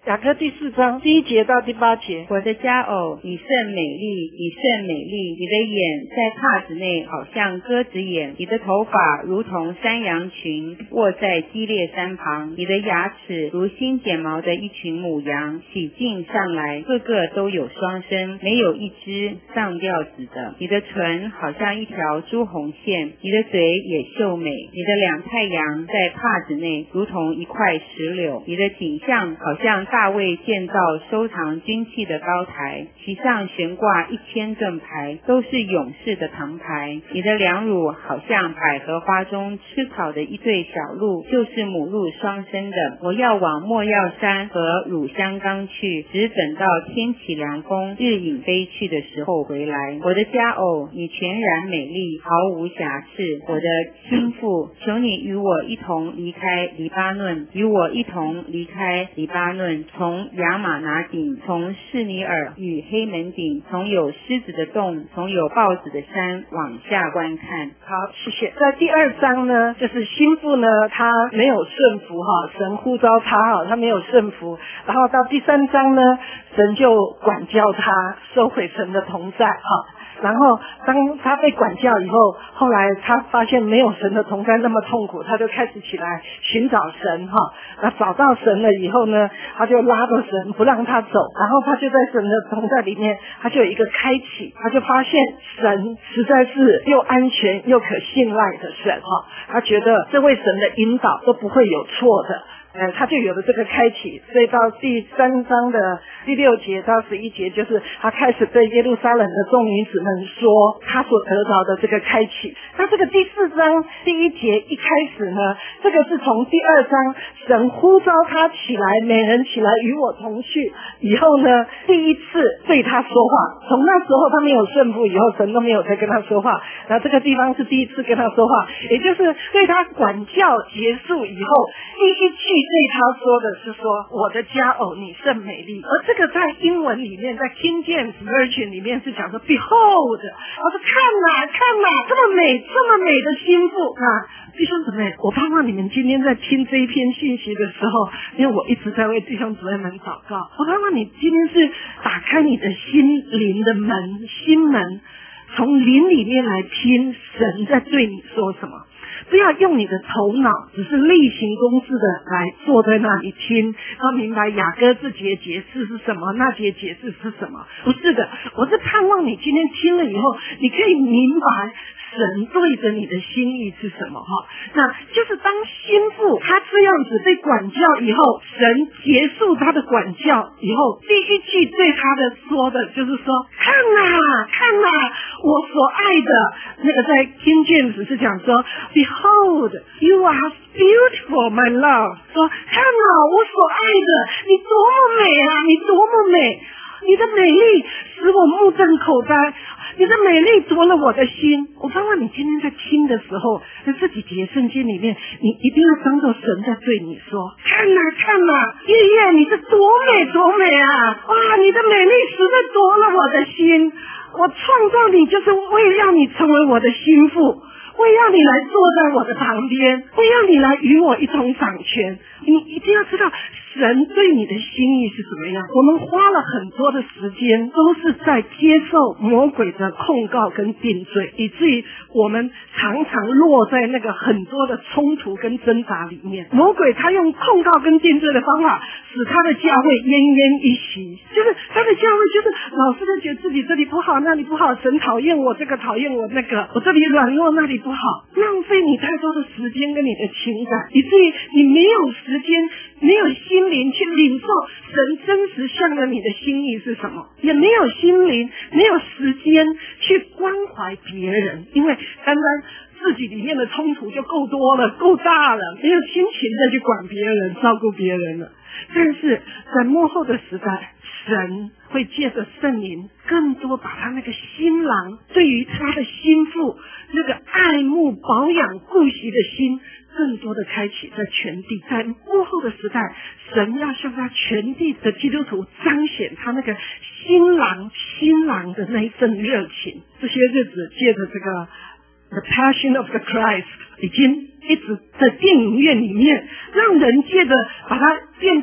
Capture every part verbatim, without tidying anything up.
雅歌第四章第一节到第八节。 我的佳偶，你甚美丽，你甚美丽，你的眼在帕子内好像鸽子眼，你的头发如同山羊群卧在基列山旁，你的牙齿如新剪毛的一群母羊，洗净上来，个个都有双生，没有一只上吊子的。你的唇好像一条朱红线，你的嘴也秀美，你的两太阳在帕子内如同一块石榴，你的景象好像大卫建造收藏军器的高台，其上悬挂一千盾牌，都是勇士的藤牌。你的两乳好像百合花中吃草的一对小鹿，就是母鹿双生的。我要往莫药山和乳香冈去，只等到天起凉风，日影飞去的时候回来。我的佳偶，你全然美丽，毫无瑕疵。我的心腹，求你与我一同离开黎巴嫩，与我一同离开黎巴嫩，从亚玛拿顶，从士尼尔与黑门顶，从有狮子的洞，从有豹子的山往下观看。 好，谢谢。在第二章呢，就是心腹呢，他没有顺服哈，神呼召他哈，他没有顺服。然后到第三章呢，神就管教他，收回神的同在哈。然后当他被管教以后，后来他发现没有神的同在那么痛苦，他就开始起来寻找神哈。那找到神了以后呢，他就拉着神不让他走，然后他就在神的同在里面，他就有一个开启，他就发现神实在是又安全又可信赖的神哈。他觉得这位神的引导都不会有错的。呃，他就有了这个开启，所以到第三章的第六节到十一节，就是他开始对耶路撒冷的众女子们说他所得到的这个开启。那这个第四章第一节一开始呢，这个是从第二章神呼召他起来，美人起来与我同去以后呢，第一次对他说话。从那时候他没有顺服以后，神都没有再跟他说话。那这个地方是第一次跟他说话，也就是对他管教结束以后，第一句对他说的是说，我的佳偶你甚美丽。而这个在英文里面，在 King James Version 里面是讲说 Behold， 我说看哪看哪，这么美这么美的心腹啊！弟兄姊妹，我盼望你们今天在听这一篇信息的时候，因为我一直在为弟兄姊妹们祷告，我盼望你今天是打开你的心灵的门心门，从灵里面来听神在对你说什么。不要用你的头脑只是例行公事的来坐在那里听，要明白雅歌这节解释是什么，那节解释是什么。不是的，我是盼望你今天听了以后，你可以明白神对着你的心意是什么哈。那就是当心腹他这样子被管教以后，神结束他的管教以后，第一句对他的说的就是说，看啊看啊，我所爱的。那个在 King James 是讲说 Behold you are beautiful my love， 说看啊我所爱的，你多么美啊，你多么美，你的美丽使我目瞪口呆，你的美丽夺了我的心。我盼望你今天在听的时候，在这几节圣经里面，你一定要当作神在对你说，看啊看啊，月月你是多美多美啊，哇，你的美丽实在夺了我的心。我创造你就是为要你成为我的心腹，为要你来坐在我的旁边，为要你来与我一同掌权。你一定要知道神对你的心意是怎么样。我们花了很多的时间都是在接受魔鬼的控告跟定罪，以至于我们常常落在那个很多的冲突跟挣扎里面。魔鬼他用控告跟定罪的方法使他的教会奄奄一息，就是他的教会就是老是在觉得自己这里不好那里不好，神讨厌我这个讨厌我那个，我这里软弱那里不好，浪费你太多的时间跟你的情感，以至于你没有时间没有心灵去领受神真实向着你的心意是什么，也没有心灵没有时间去关怀别人，因为单单自己里面的冲突就够多了够大了，没有心情再去管别人照顾别人了。但是在末后的时代，神会借着圣灵更多把他那个新郎对于他的心腹那个爱慕保养顾惜的心更多的开启在全地。在末后的时代，神要向他全地的基督徒彰显他那个新郎新郎的那一份热情。这些日子借着这个 The Passion of the Christ 已经一直在电影院里面让人借着把它变成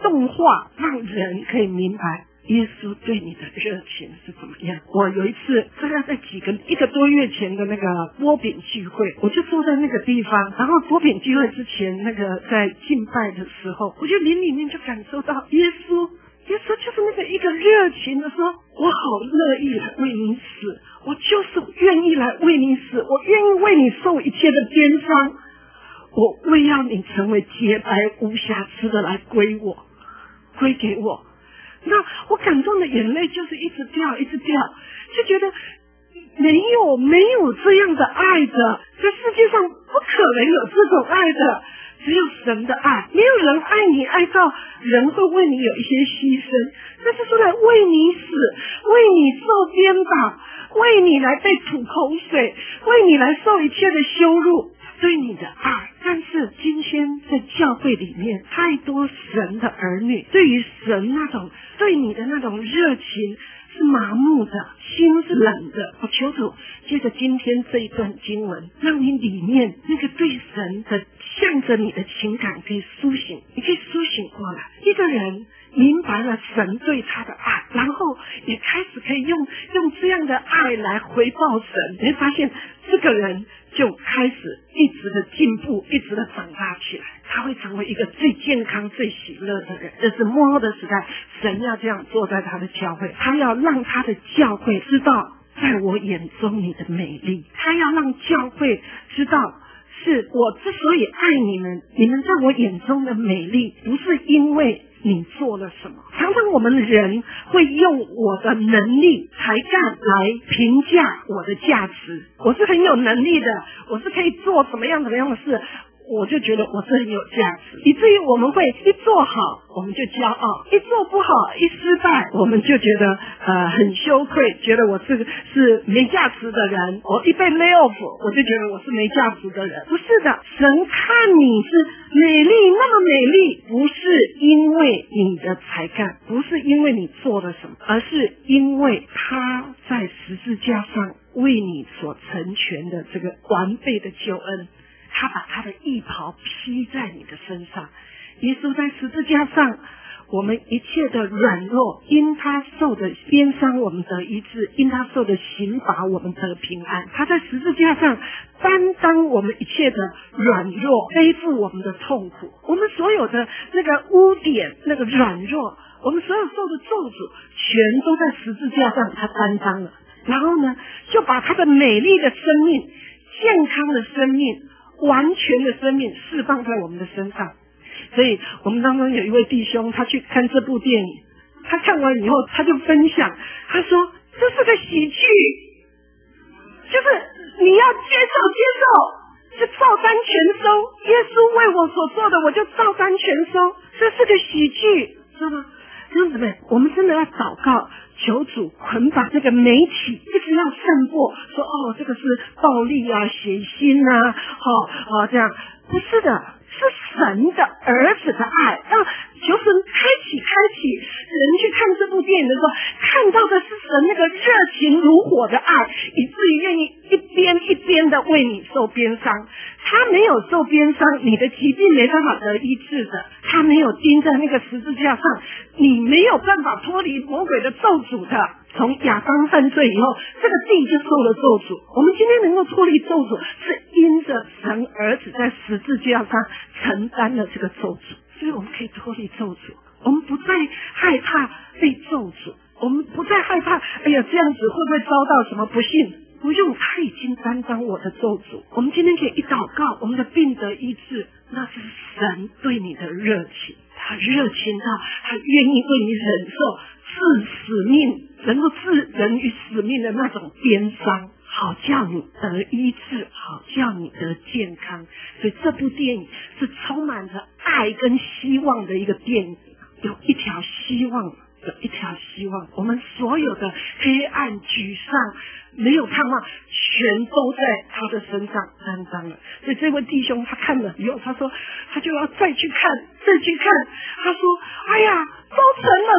动画，让人可以明白耶稣对你的热情是怎么样。我有一次大概在几个一个多月前的那个波饼聚会，我就坐在那个地方，然后波饼聚会之前那个在敬拜的时候，我就灵里面就感受到耶稣耶稣就是那个一个热情的说，我好乐意来为你死，我就是愿意来为你死，我愿意为你受一切的鞭伤，我为要你成为洁白无瑕疵的来归我归给我。那我感动的眼泪就是一直掉一直掉，就觉得没有没有这样的爱的，这世界上不可能有这种爱的，只有神的爱。没有人爱你爱到人会为你有一些牺牲，这是说来为你死，为你受鞭打，为你来被吐口水，为你来受一切的羞辱，对你的爱。但是今天在教会里面，太多神的儿女对于神那种对你的那种热情是麻木的，心是冷的。我求主借着今天这一段经文，让你里面那个对神的向着你的情感可以苏醒，你可以苏醒过来。一个人明白了神对他的爱，然后也开始可以用用这样的爱来回报神，你会发现这个人就开始一直的进步，一直的长大起来，他会成为一个最健康最喜乐的人。这是末后的时代，神要这样做在他的教会，他要让他的教会知道在我眼中你的美丽，他要让教会知道是我之所以爱你们，你们在我眼中的美丽不是因为你做了什么。常常我们人会用我的能力才干来评价我的价值，我是很有能力的，我是可以做怎么样怎么样的事，我就觉得我是很有价值，以至于我们会一做好我们就骄傲，一做不好一失败我们就觉得呃很羞愧，觉得我是是没价值的人，我一被 lay off 我就觉得我是没价值的人。不是的，神看你是美丽那么美丽，不是因为你的才干，不是因为你做了什么，而是因为他在十字架上为你所成全的这个完备的救恩，他把他的义袍披在你的身上。耶稣在十字架上，我们一切的软弱，因他受的鞭伤我们得医治，因他受的刑罚我们得平安。他在十字架上担当我们一切的软弱，背负我们的痛苦，我们所有的那个污点，那个软弱，我们所有受的咒诅全都在十字架上他担当了。然后呢，就把他的美丽的生命，健康的生命，完全的生命释放在我们的身上。所以我们当中有一位弟兄，他去看这部电影，他看完以后他就分享，他说这是个喜剧，就是你要接受接受，就照单全收，耶稣为我所做的我就照单全收，这是个喜剧，知道吗？弟兄姊妹，我们真的要祷告，求主捆绑这个媒体，一直要散播说哦这个是暴力啊血腥啊哦哦这样，不是的，是神的儿子的爱，让求神开启开启人去看这部电影的时候，看到的是神那个热情如火的爱，以至于愿意一边一边的为你受鞭伤。他没有受鞭伤，你的疾病没办法得医治的，他没有钉在那个十字架上，你没有办法脱离魔鬼的咒诅的。从亚当犯罪以后，这个地就受了咒诅，我们今天能够脱离咒诅，是因着神儿子在十字架上承担了这个咒诅，所以我们可以脱离咒诅，我们不再害怕被咒诅，我们不再害怕哎呀这样子会不会遭到什么不幸，不用，他已经担当我的咒诅。我们今天可以一祷告，我们的病得医治，那是神对你的热情，他热情到他愿意为你忍受置死命，能够置人于死命的那种鞭伤，好叫你得医治，好叫你得健康。所以这部电影是充满着爱跟希望的一个电影，有一条希望，有一条希望，我们所有的黑暗沮丧没有盼望全都在他的身上担当了。所以这位弟兄他看了以后，他说他就要再去看再去看，他说哎呀都成了都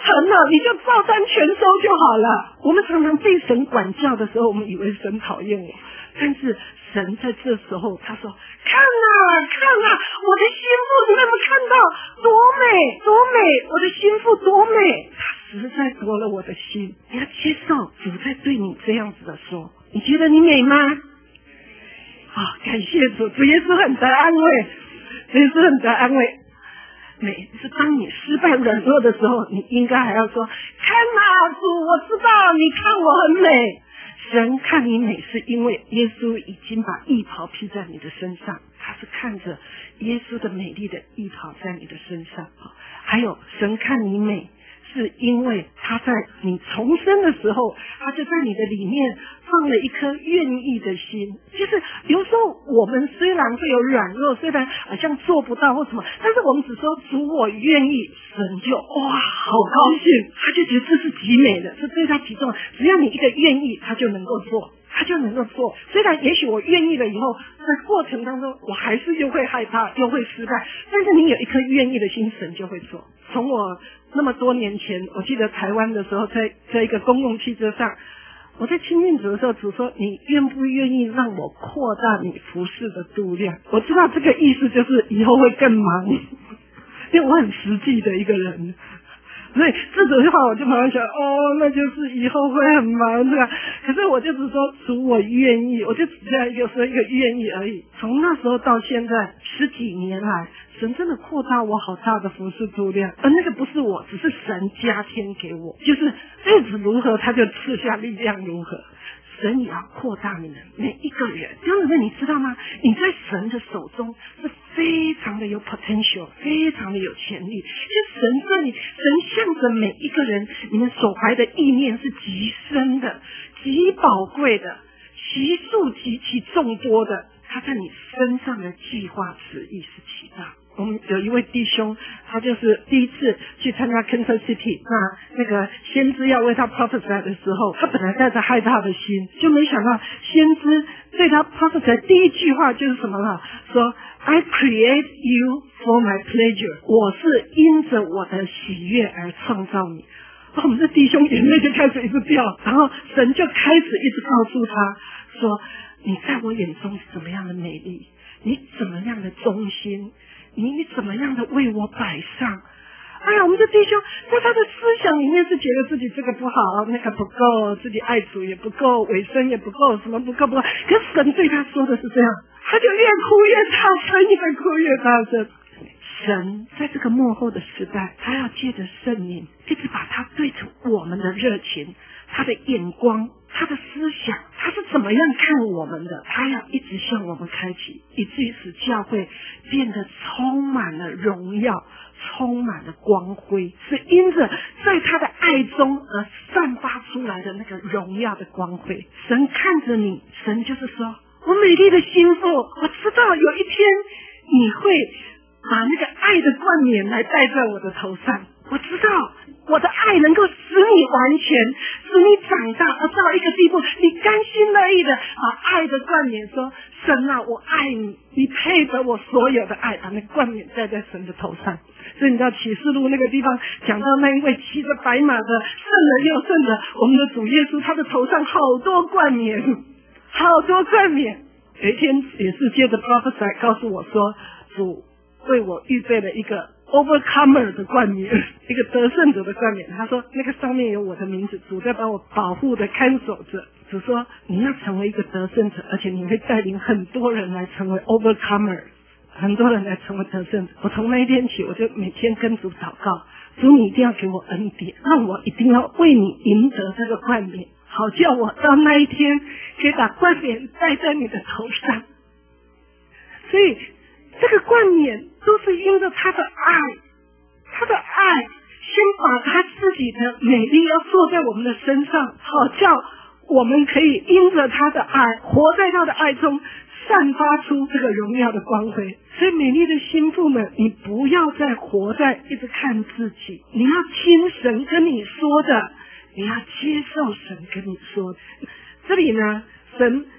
成了，你就照单全收就好了。我们常常被神管教的时候，我们以为神讨厌我，但是神在这时候他说，看啊看啊，我的心腹，你们有没有看到多美多美，我的心腹多美，他实在夺了我的心。你要接受主在对你这样子的说，你觉得你美吗？啊、哦，感谢主，主耶稣很得安慰，主耶稣很得安慰。美是当你失败软弱的时候，你应该还要说，看啊主，我知道你看我很美。神看你美是因为耶稣已经把义袍披在你的身上，他是看着耶稣的美丽的义袍在你的身上。还有神看你美是因为他在你重生的时候，他就在你的里面放了一颗愿意的心。就是有时候我们虽然会有软弱，虽然好像做不到或什么，但是我们只说主我愿意，神就哇好高兴，他就觉得这是极美的，是对他极重，只要你一个愿意，他就能够做，他就能够做。虽然也许我愿意了以后，在过程当中我还是又会害怕又会失败，但是你有一颗愿意的心，神就会做。从我那么多年前，我记得台湾的时候，在在一个公共汽车上，我在亲近主的时候，主说你愿不愿意让我扩大你服事的度量？我知道这个意思就是以后会更忙，因为我很实际的一个人，所以这句话我就马上想，哦，那就是以后会很忙，对吧？可是我就只说主我愿意，我就只这样一个说一个愿意而已。从那时候到现在十几年来，神真的扩大我好大的服事度量，而那个不是我，只是神加添给我，就是日子如何他就赐下力量如何。神也要扩大你们每一个人。这样子你知道吗？你在神的手中是非常的有 potential， 非常的有潜力。就神这里，神向着每一个人，你们所怀的意念是极深的、极宝贵的、其数极其众多的。他在你身上的计划旨意是极大。我们有一位弟兄，他就是第一次去参加 Kansas City， 那那个先知要为他 prophesy 的时候，他本来带着害怕的心，就没想到先知对他 prophesy 第一句话就是什么了？说 I create you for my pleasure， 我是因着我的喜悦而创造你。我们这弟兄眼泪就开始一直掉，然后神就开始一直告诉他说，你在我眼中是怎么样的美丽，你怎么样的忠心，你你怎么样的为我摆上。哎呀，我们的弟兄在他的思想里面是觉得自己这个不好，那个不够，自己爱主也不够，尾声也不够，什么不够不够。可是神对他说的是这样，他就越哭越大声，越哭越大声。神在这个末后的时代，他要借着圣灵一直把他对着我们的热情，他的眼光，他的思想，他是怎么样看我们的，他要一直向我们开启，以至于使教会变得充满了荣耀，充满了光辉，是因着在他的爱中而散发出来的那个荣耀的光辉。神看着你，神就是说，我美丽的心腹，我知道有一天你会把那个爱的冠冕来戴在我的头上，我知道我的爱能够使你完全，使你长大，而到一个地步，你甘心乐意的把爱的冠冕说，神啊，我爱你，你配得我所有的爱，把那个冠冕戴在神的头上。所以你知道启示录那个地方讲到那一位骑着白马的圣人又圣的我们的主耶稣，他的头上好多冠冕，好多冠冕。有一天也是接着 prophesy 告诉我说，主为我预备了一个 overcomer 的冠冕，一个得胜者的冠冕。他说那个上面有我的名字，主在把我保护的看守着。主说你要成为一个得胜者，而且你会带领很多人来成为 overcomer， 很多人来成为得胜者。我从那一天起，我就每天跟主祷告，主你一定要给我恩典，让我一定要为你赢得这个冠冕，好叫我到那一天可以把冠冕戴在你的头上。所以这个冠冕都是因着他的爱，他的爱先把他自己的美丽要做在我们的身上，好叫我们可以因着他的爱，活在他的爱中，散发出这个荣耀的光辉。所以美丽的心腹们，你不要再活在一直看自己，你要听神跟你说的，你要接受神跟你说的。这里呢，神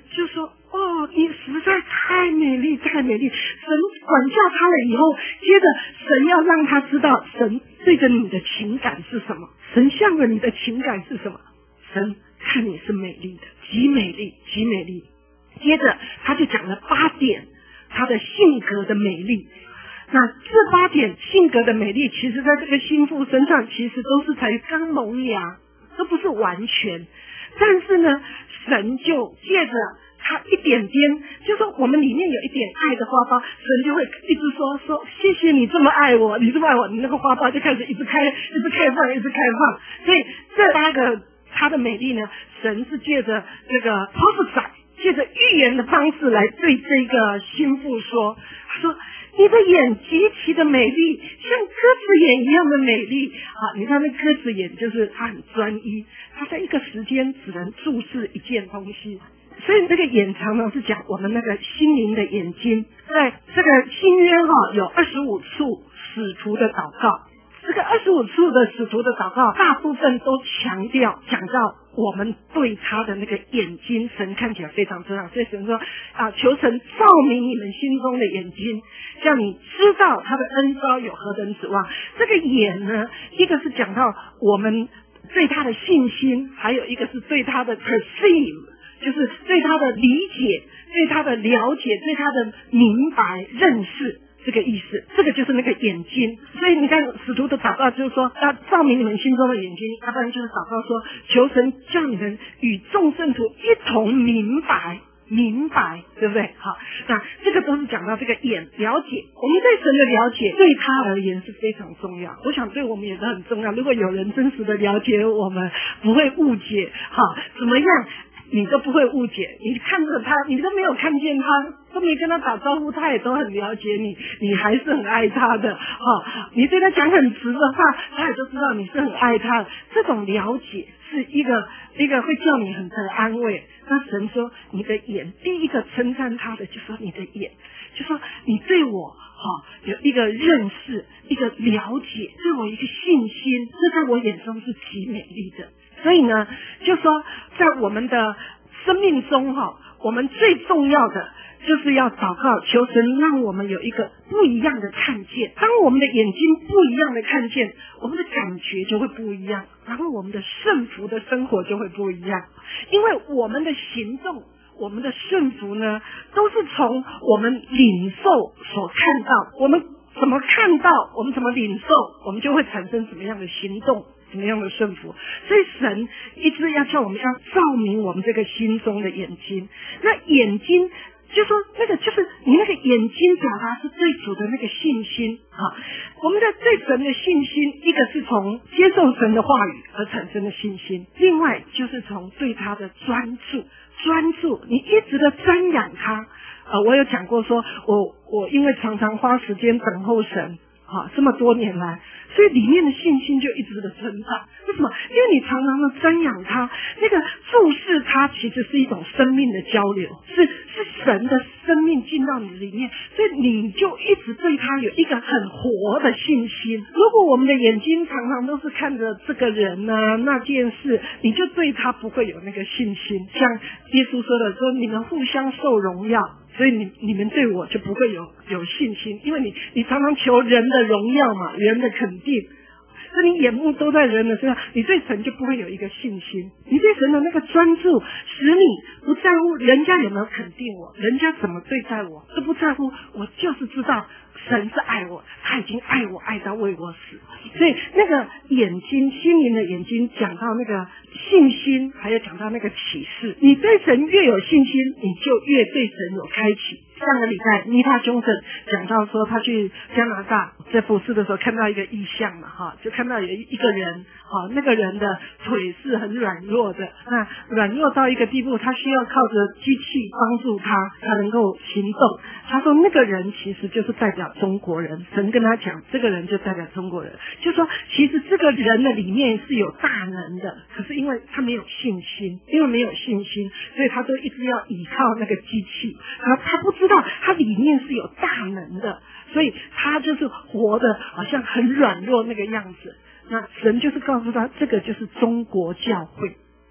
就说哦，你实在太美丽太美丽。神管教他了以后，接着神要让他知道神对着你的情感是什么，神向着你的情感是什么。神看你是美丽的，极美丽极美丽。接着他就讲了八点他的性格的美丽。那这八点性格的美丽，其实在这个心腹身上其实都是才刚萌芽，都不是完全。但是呢，神就借着他一点点，就说我们里面有一点爱的花苞，神就会一直说说谢谢你这么爱我，你这么爱我，你那个花苞就开始一直开，一直开放，一直开放。所以这八个他的美丽呢，神是借着这个 prophesy， 借着预言的方式来对这个心腹说，他说你的眼极其的美丽，像鸽子眼一样的美丽啊！你看那鸽子眼就是它很专一，它在一个时间只能注视一件东西。所以这个眼常常是讲我们那个心灵的眼睛。在这个新约哈、啊、有二十五处使徒的祷告，这个二十五处的使徒的祷告，大部分都强调讲到我们对他的那个眼睛，神看起来非常重要。所以神说啊，求神照明你们心中的眼睛，让你知道他的恩召有何等指望。这个眼呢，一个是讲到我们对他的信心，还有一个是对他的 perceive， 就是对他的理解，对他的了解，对他的明白认识，这个意思。这个就是那个眼睛。所以你看使徒的祷告就是说要照明你们心中的眼睛，要不然就是祷告说求神叫你们与众圣徒一同明白明白，对不对？好，那这个都是讲到这个眼了解，我们对神的了解对他而言是非常重要，我想对我们也是很重要。如果有人真实的了解我们，不会误解，好，怎么样你都不会误解，你看着他，你都没有看见他，都没跟他打招呼，他也都很了解你，你还是很爱他的。哈，你对他讲很直的话，他也都知道你是很爱他的。这种了解是一个一个会叫你很得安慰。那神说你的眼，第一个称赞他的就说你的眼，就说你对我哈有一个认识，一个了解，对我一个信心，这在我眼中是极美丽的。所以呢，就说在我们的生命中哈，我们最重要的就是要祷告，求神让我们有一个不一样的看见。当我们的眼睛不一样的看见，我们的感觉就会不一样，然后我们的顺服的生活就会不一样。因为我们的行动，我们的顺服呢，都是从我们领受所看到，我们怎么看到，我们怎么领受，我们就会产生什么样的行动，什么样的顺服。所以神一直要叫我们要照明我们这个心中的眼睛。那眼睛就说那个就是你那个眼睛表达是对主的那个信心啊，我们的对神的信心，一个是从接受神的话语而产生的信心，另外就是从对他的专注，专注你一直的瞻仰他。呃，我有讲过说，我我因为常常花时间等候神，啊，这么多年来，所以里面的信心就一直的成长。为什么？因为你常常的瞻仰他，那个注视他，其实是一种生命的交流，是是神的生命进到你里面，所以你就一直对他有一个很活的信心。如果我们的眼睛常常都是看着这个人啊那件事，你就对他不会有那个信心。像耶稣说的，说你们互相受荣耀，所以你你们对我就不会有有信心，因为你你常常求人的荣耀嘛，人的肯定，所以你眼目都在人的身上，你对神就不会有一个信心。你对神的那个专注，使你不在乎人家有没有肯定我，人家怎么对待我都不在乎，我就是知道神是爱我，他已经爱我爱到为我死。所以那个眼睛，心灵的眼睛，讲到那个信心，还有讲到那个启示。你对神越有信心，你就越对神有开启。上个礼拜妮塔兄神讲到说，他去加拿大在服侍的时候看到一个异象嘛，哈，就看到有一个人，哈，那个人的腿是很软弱的，那软弱到一个地步，他需要靠着机器帮助他，他能够行动。他说那个人其实就是代表中国人，神跟他讲，这个人就代表中国人，就说其实这个人的里面是有大能的，可是因为他没有信心，因为没有信心，所以他都一直要依靠那个机器，然后他不知道他里面是有大能的，所以他就是活的好像很软弱那个样子。那神就是告诉他，这个就是中国教会，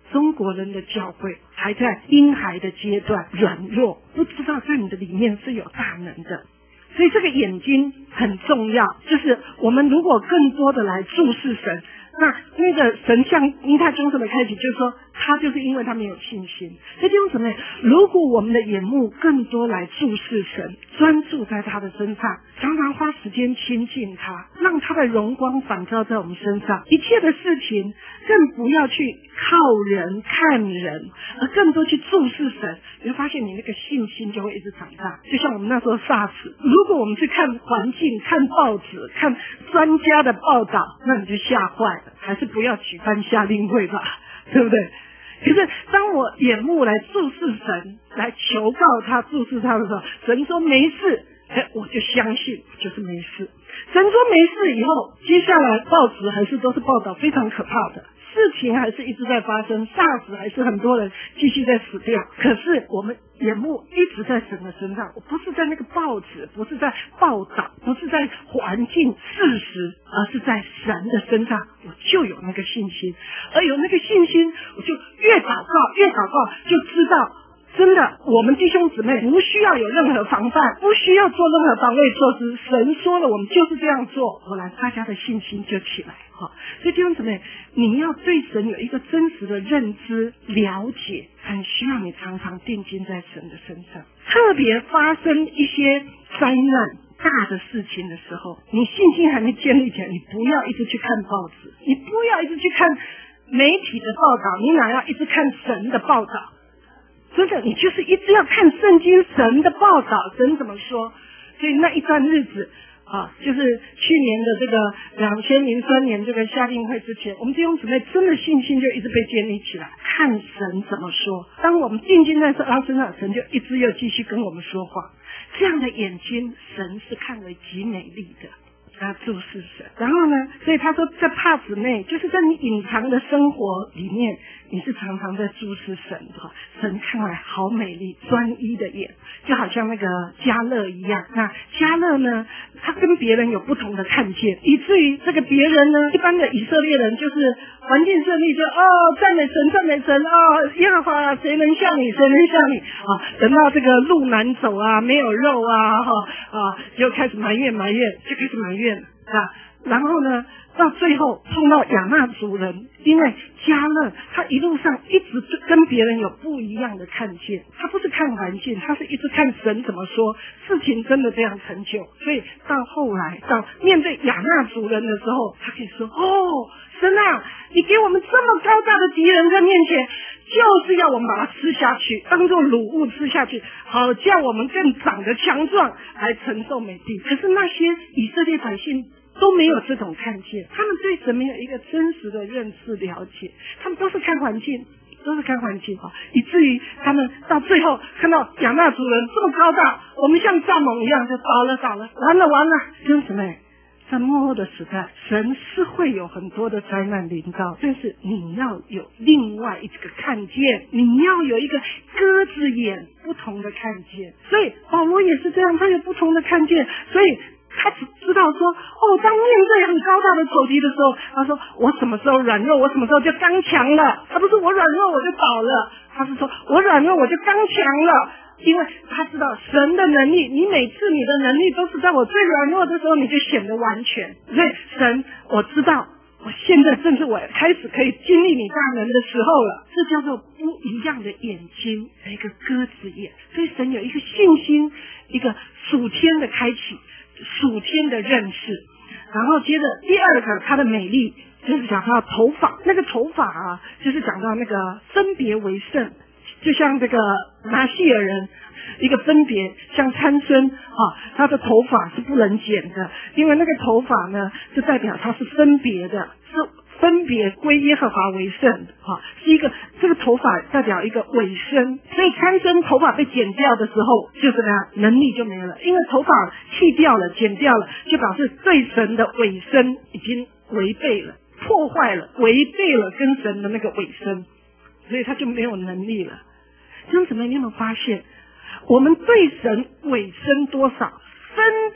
中国人的教会还在婴孩的阶段，软弱，不知道在你的里面是有大能的。所以这个眼睛很重要，就是我们如果更多的来注视神，那那个神像因他忠诚的开启，就是说他就是因为他没有信心。所以弟兄姊妹，如果我们的眼目更多来注视神，专注在他的身上，常常花时间亲近他，让他的荣光反照在我们身上，一切的事情更不要去靠人看人，而更多去注视神，你会发现你那个信心就会一直长大。就像我们那时候 SARS， 如果我们去看环境、看报纸、看专家的报道，那你就吓坏了，还是不要举办夏令会吧，对不对？可是当我眼目来注视神，来求告他、注视他的时候，神说没事，哎，我就相信就是没事。神说没事以后，接下来报纸还是都是报道非常可怕的事情，还是一直在发生，SARS还是很多人继续在死掉。可是我们眼目一直在神的身上，我不是在那个报纸，不是在报道，不是在环境事实，而是在神的身上，我就有那个信心。而有那个信心，我就越祷告越祷告，就知道真的我们弟兄姊妹不需要有任何防范，不需要做任何防卫措施，神说了我们就是这样做，后来大家的信心就起来。好，所以弟兄姊妹，你要对神有一个真实的认知了解，很需要你常常定睛在神的身上。特别发生一些灾难大的事情的时候，你信心还没建立起来，你不要一直去看报纸，你不要一直去看媒体的报道，你哪要一直看神的报道？真的，你就是一直要看圣经神的报道，神怎么说。所以那一段日子啊，就是去年的这个两千零三年这个夏令会之前，我们弟兄姊妹真的信心就一直被建立起来，看神怎么说。当我们定睛在他身上，神就一直又继续跟我们说话。这样的眼睛，神是看为极美丽的。他注视神，然后呢，所以他说在帕子内，就是在你隐藏的生活里面，你是常常在注视神的。神看来好美丽，专一的眼，就好像那个迦勒一样。那迦勒呢，他跟别人有不同的看见，以至于这个别人呢，一般的以色列人就是环境顺利就哦赞美神赞美神哦耶和华谁能像你谁能像你啊，等到这个路难走啊没有肉啊哈啊就开始埋怨埋怨就开始埋怨啊，然后呢到最后碰到亚衲族人，因为迦勒他一路上一直跟别人有不一样的看见，他不是看环境，他是一直看神怎么说，事情真的这样成就。所以到后来到面对亚衲族人的时候，他可以说哦神啊，你给我们这么高大的敌人在面前，就是要我们把它吃下去，当作掳物吃下去，好叫我们更长得强壮，来承受美地。可是那些以色列百姓都没有这种看见，他们对神没有一个真实的认识了解，他们都是看环境，都是看环境啊，以至于他们到最后看到亚衲族人这么高大，我们像蚱蜢一样就倒了倒了，完了完了。弟兄姊妹，在末后的时代，神是会有很多的灾难临到，但是你要有另外一个看见，你要有一个鸽子眼不同的看见。所以保罗也是这样，他有不同的看见，所以他只知道说哦，当面对很高大的仇敌的时候，他说我什么时候软弱，我什么时候就刚强了。他不是我软弱我就倒了，他是说我软弱我就刚强了。因为他知道神的能力，你每次你的能力都是在我最软弱的时候你就显得完全。所以神我知道我现在正是我开始可以经历你大能的时候了，这叫做不一样的眼睛，一个鸽子眼。所以神有一个信心，一个属天的开启，属天的认识。然后接着第二个他的美丽就是讲到头发，那个头发啊就是讲到那个分别为圣，就像这个拿细尔人一个分别，像参孙啊，他的头发是不能剪的，因为那个头发呢就代表他是分别的，是分别归耶和华为圣啊，是一个这个头发代表一个尾声。所以参孙头发被剪掉的时候就是呢能力就没了，因为头发剃掉了剪掉了，就表示对神的尾声已经违背了，破坏了，违背了跟神的那个尾声，所以他就没有能力了。弟兄姊妹，你有没有发现我们对神尾声多少，分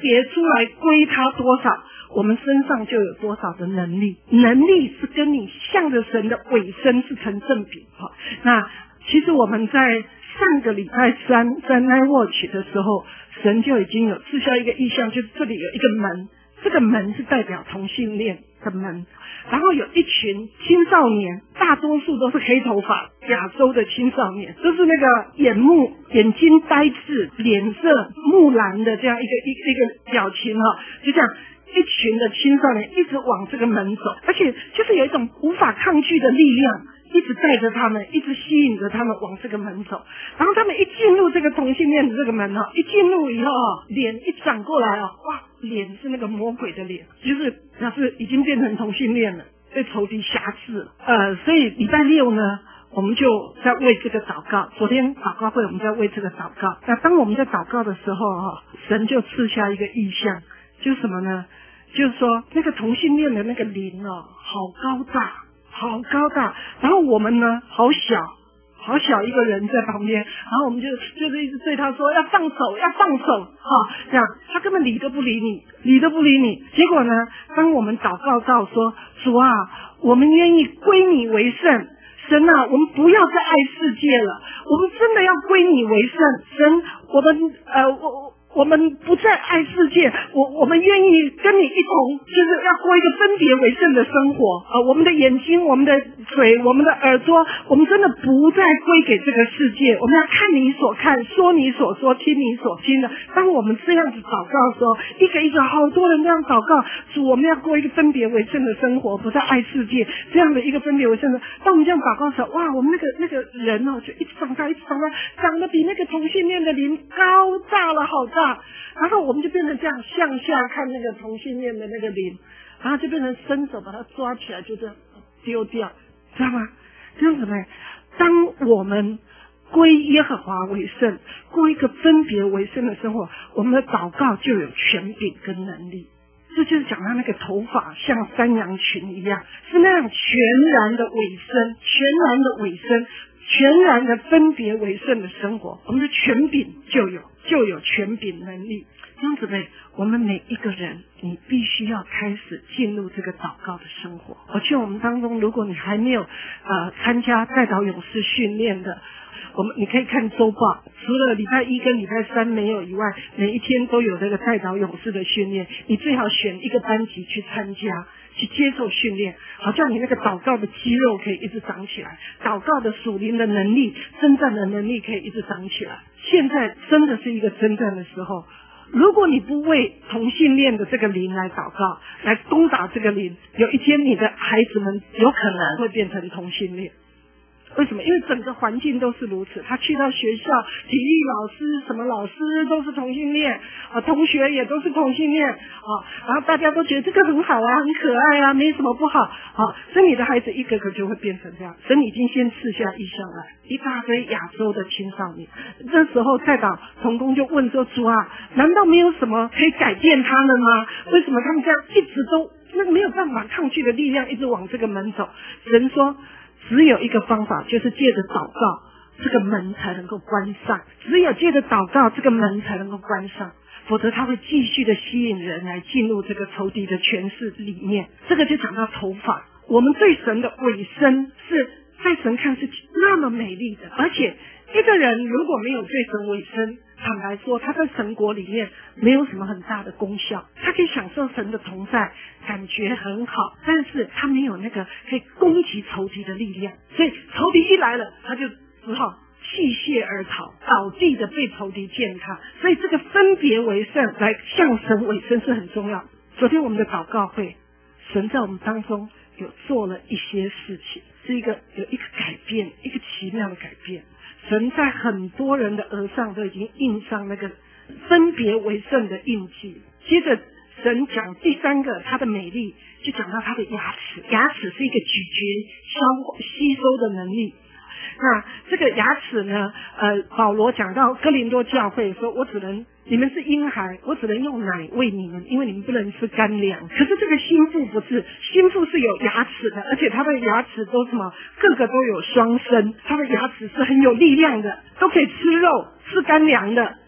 别出来归他多少，我们身上就有多少的能力。能力是跟你向着神的尾声是成正比。好，那其实我们在上个礼拜三在 Night Watch 的时候，神就已经有赐下一个意象，就是这里有一个门，这个门是代表同性恋的门，然后有一群青少年，大多数都是黑头发亚洲的青少年，都是那个眼目眼睛呆滞，脸色木蓝的这样一个一个一个表情哈，就这样一群的青少年一直往这个门走，而且就是有一种无法抗拒的力量一直带着他们，一直吸引着他们往这个门走。然后他们一进入这个同性恋的这个门哈，一进入以后啊，脸一转过来啊，哇，脸是那个魔鬼的脸，就是表示已经变成同性恋了，被仇敌辖制了。呃，所以礼拜六呢，我们就在为这个祷告。昨天祷告会我们在为这个祷告。那当我们在祷告的时候哈，神就赐下一个意象，就是什么呢？就是说那个同性恋的那个灵哦，好高大。好高大，然后我们呢，好小，好小一个人在旁边，然后我们就就是一直对他说要放手，要放手，哈，这样他根本理都不理你，理都不理你。结果呢，当我们祷告到说主啊，我们愿意归你为圣，神啊，我们不要再爱世界了，我们真的要归你为圣，神，我们呃我。我们不再爱世界，我我们愿意跟你一同，就是要过一个分别为圣的生活啊！我们的眼睛、我们的嘴、我们的耳朵，我们真的不再归给这个世界，我们要看你所看，说你所说，听你所听的。当我们这样子祷告的时候，一个一个好多人这样祷告，主，我们要过一个分别为圣的生活，不再爱世界，这样的一个分别为圣的。当我们这样祷告的时候，哇，我们那个那个人哦，就一直长大，一直长大，长得比那个同性恋的灵高大了好大。然后我们就变成这样向下看那个同性恋的那个灵，然后就变成伸手把它抓起来，就这样丢掉，知道吗？这样子呢，当我们归耶和华为圣，过一个分别为圣的生活，我们的祷告就有权柄跟能力。这就是讲到那个头发像山羊群一样，是那样全然的尾声，全然的尾声，全然的分别为圣的生活，我们的权柄就有，就有权柄能力。这样子呢，我们每一个人，你必须要开始进入这个祷告的生活。我劝我们当中，如果你还没有呃参加代祷勇士训练的，我们你可以看周报，除了礼拜一跟礼拜三没有以外，每一天都有这个代祷勇士的训练，你最好选一个班级去参加，去接受训练，好像你那个祷告的肌肉可以一直长起来，祷告的属灵的能力、征战的能力可以一直长起来。现在真的是一个征战的时候，如果你不为同性恋的这个灵来祷告，来攻打这个灵，有一天你的孩子们有可能会变成同性恋。为什么？因为整个环境都是如此。他去到学校，体育老师、什么老师都是同性恋啊，同学也都是同性恋啊，然后大家都觉得这个很好啊，很可爱啊，没什么不好啊。所以你的孩子一个个就会变成这样。神已经先赐下意象来，一大堆亚洲的青少年。这时候代祷同工就问说：主啊，难道没有什么可以改变他们吗？为什么他们这样一直都那个没有办法抗拒的力量，一直往这个门走？神说，只有一个方法，就是借着祷告，这个门才能够关上。只有借着祷告，这个门才能够关上，否则它会继续的吸引人来进入这个仇敌的权势里面。这个就讲到头发，我们对神的尾声是在神看是那么美丽的，而且一个人如果没有对神尾声，坦白说，他在神国里面没有什么很大的功效。他可以享受神的同在，感觉很好，但是他没有那个可以攻击仇敌的力量。所以仇敌一来了，他就只好弃械而逃，倒地的被仇敌践踏。所以这个分别为圣，来向神委身是很重要。昨天我们的祷告会，神在我们当中有做了一些事情，是一个有一个改变，一个奇妙的改变。神在很多人的额上都已经印上那个分别为圣的印记。接着神讲第三个，他的美丽，就讲到他的牙齿。牙齿是一个咀嚼、消吸收的能力。那这个牙齿呢，呃，保罗讲到哥林多教会说，我只能，你们是婴孩，我只能用奶喂你们，因为你们不能吃干粮。可是这个心腹不是，心腹是有牙齿的，而且他的牙齿都什么，个个都有双生，他的牙齿是很有力量的，都可以吃肉、吃干粮的。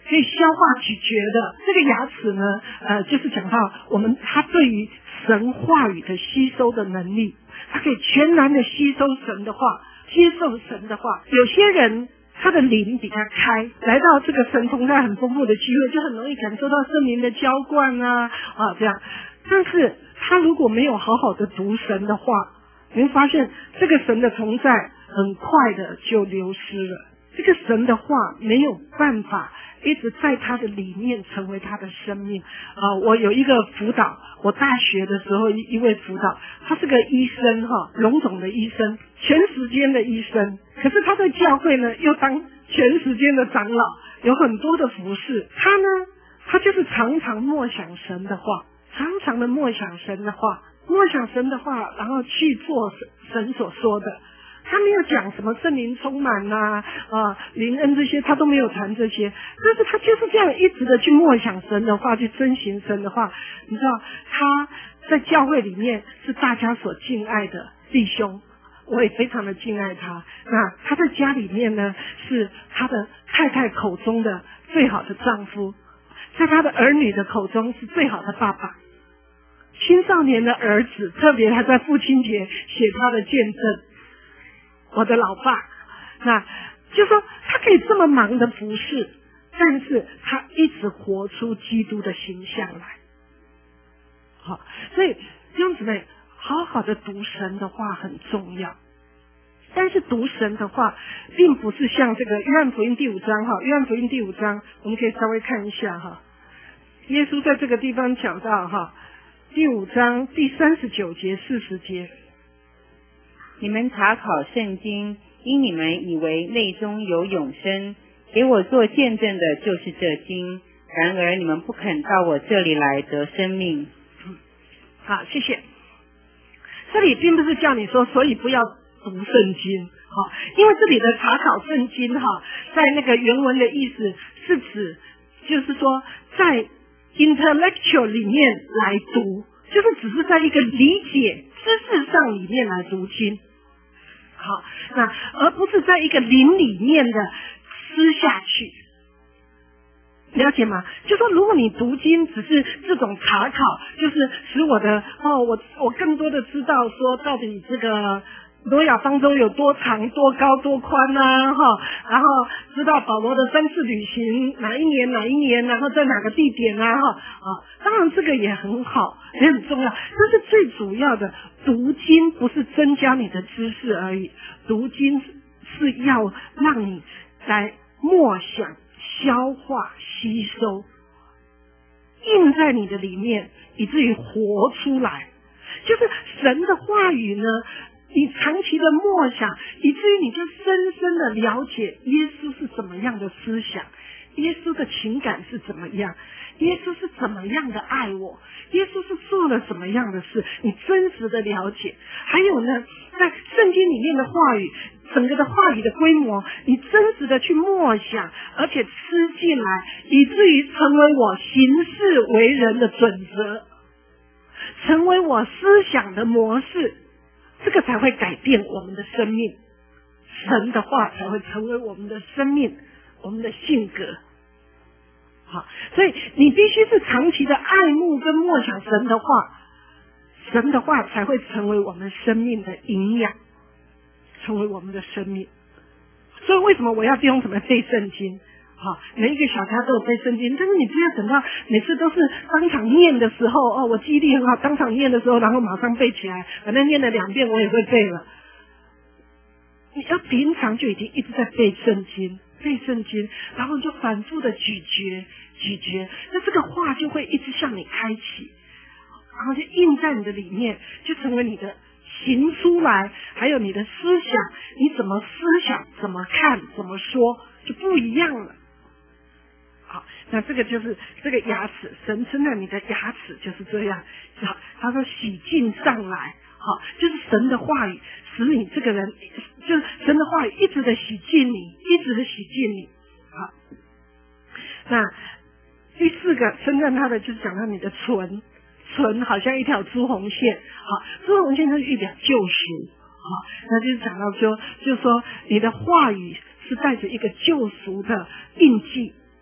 可以消化咀嚼的。这个牙齿呢，呃，就是讲到我们它对于神话语的吸收的能力，它可以全然的吸收神的话，接受神的话。有些人他的灵比较开，来到这个神同在很丰富的机会，就很容易感受到圣灵的浇灌啊啊这样。但是他如果没有好好的读神的话，你会发现这个神的同在很快的就流失了。这个神的话没有办法一直在他的里面成为他的生命啊、呃！我有一个辅导，我大学的时候一一位辅导，他是个医生哈，荣总的医生，全时间的医生。可是他在教会呢，又当全时间的长老，有很多的服事。他呢，他就是常常默想神的话，常常的默想神的话，默想神的话，然后去做神所说的。他没有讲什么圣灵充满呐、啊，啊，灵恩这些，他都没有谈这些。但是他就是这样一直的去默想神的话，去遵行神的话。你知道他在教会里面是大家所敬爱的弟兄，我也非常的敬爱他。那他在家里面呢，是他的太太口中的最好的丈夫，在他的儿女的口中是最好的爸爸。青少年的儿子，特别他在父亲节写他的见证。我的老爸，那就说他可以这么忙的服侍，但是他一直活出基督的形象来。好，所以弟兄姊妹，好好的读神的话很重要。但是读神的话，并不是像这个约翰福音第五章哈，约翰福音第五章，我们可以稍微看一下哈。耶稣在这个地方讲到哈，第五章第三十九节、四十节。 你们查考圣经，因你们以为内中有永生，给我做见证的就是这经。然而你们不肯到我这里来得生命。 好，谢谢。这里并不是叫你说，所以不要读圣经，好，因为这里的查考圣经哈，在那个原文的意思是指，就是说在 intellectual 里面来读，就是只是在一个理解知识上里面来读经。好，那而不是在一个灵里面的吃下去，了解吗？就说如果你读经只是这种查考，就是使我的哦，我我更多的知道说到底这个挪亚方舟有多长、多高、多宽啊，哈，然后知道保罗的三次旅行哪一年哪一年，然后在哪个地点啊，哈啊，当然这个也很好，也很重要，但是最主要的，读经不是增加你的知识而已，读经是要让你来默想、消化、吸收，印在你的里面，以至于活出来。就是神的话语呢，你长期的默想，以至于你就深深的了解耶稣是怎么样的思想，耶稣的情感是怎么样，耶稣是怎么样的爱我，耶稣是做了什么样的事，你真实的了解。还有呢，在圣经里面的话语，整个的话语的规模，你真实的去默想，而且吃进来，以至于成为我行事为人的准则，成为我思想的模式，这个才会改变我们的生命，神的话才会成为我们的生命，我们的性格。好，所以你必须是长期的爱慕跟默想神的话，神的话才会成为我们生命的营养，成为我们的生命。所以为什么我要弟兄姊妹背圣经？好，每一个小家都有背圣经，但是你不要等到每次都是当场念的时候，哦，我记忆力很好，当场念的时候，然后马上背起来，反正念了两遍我也会背了。你要平常就已经一直在背圣经，背圣经，然后就反复的咀嚼咀嚼，那这个话就会一直向你开启，然后就印在你的里面，就成为你的行出来，还有你的思想，你怎么思想，怎么看，怎么说，就不一样了。好，那这个就是这个牙齿，神称赞你的牙齿就是这样。好，他说洗净上来，好，就是神的话语使你这个人，就是神的话语一直的洗净你，一直的洗净你。好，那第四个称赞他的就是讲到你的唇，唇好像一条朱红线，好，朱红线是预表救赎，好，那就是讲到说，就是说你的话语是带着一个救赎的印记，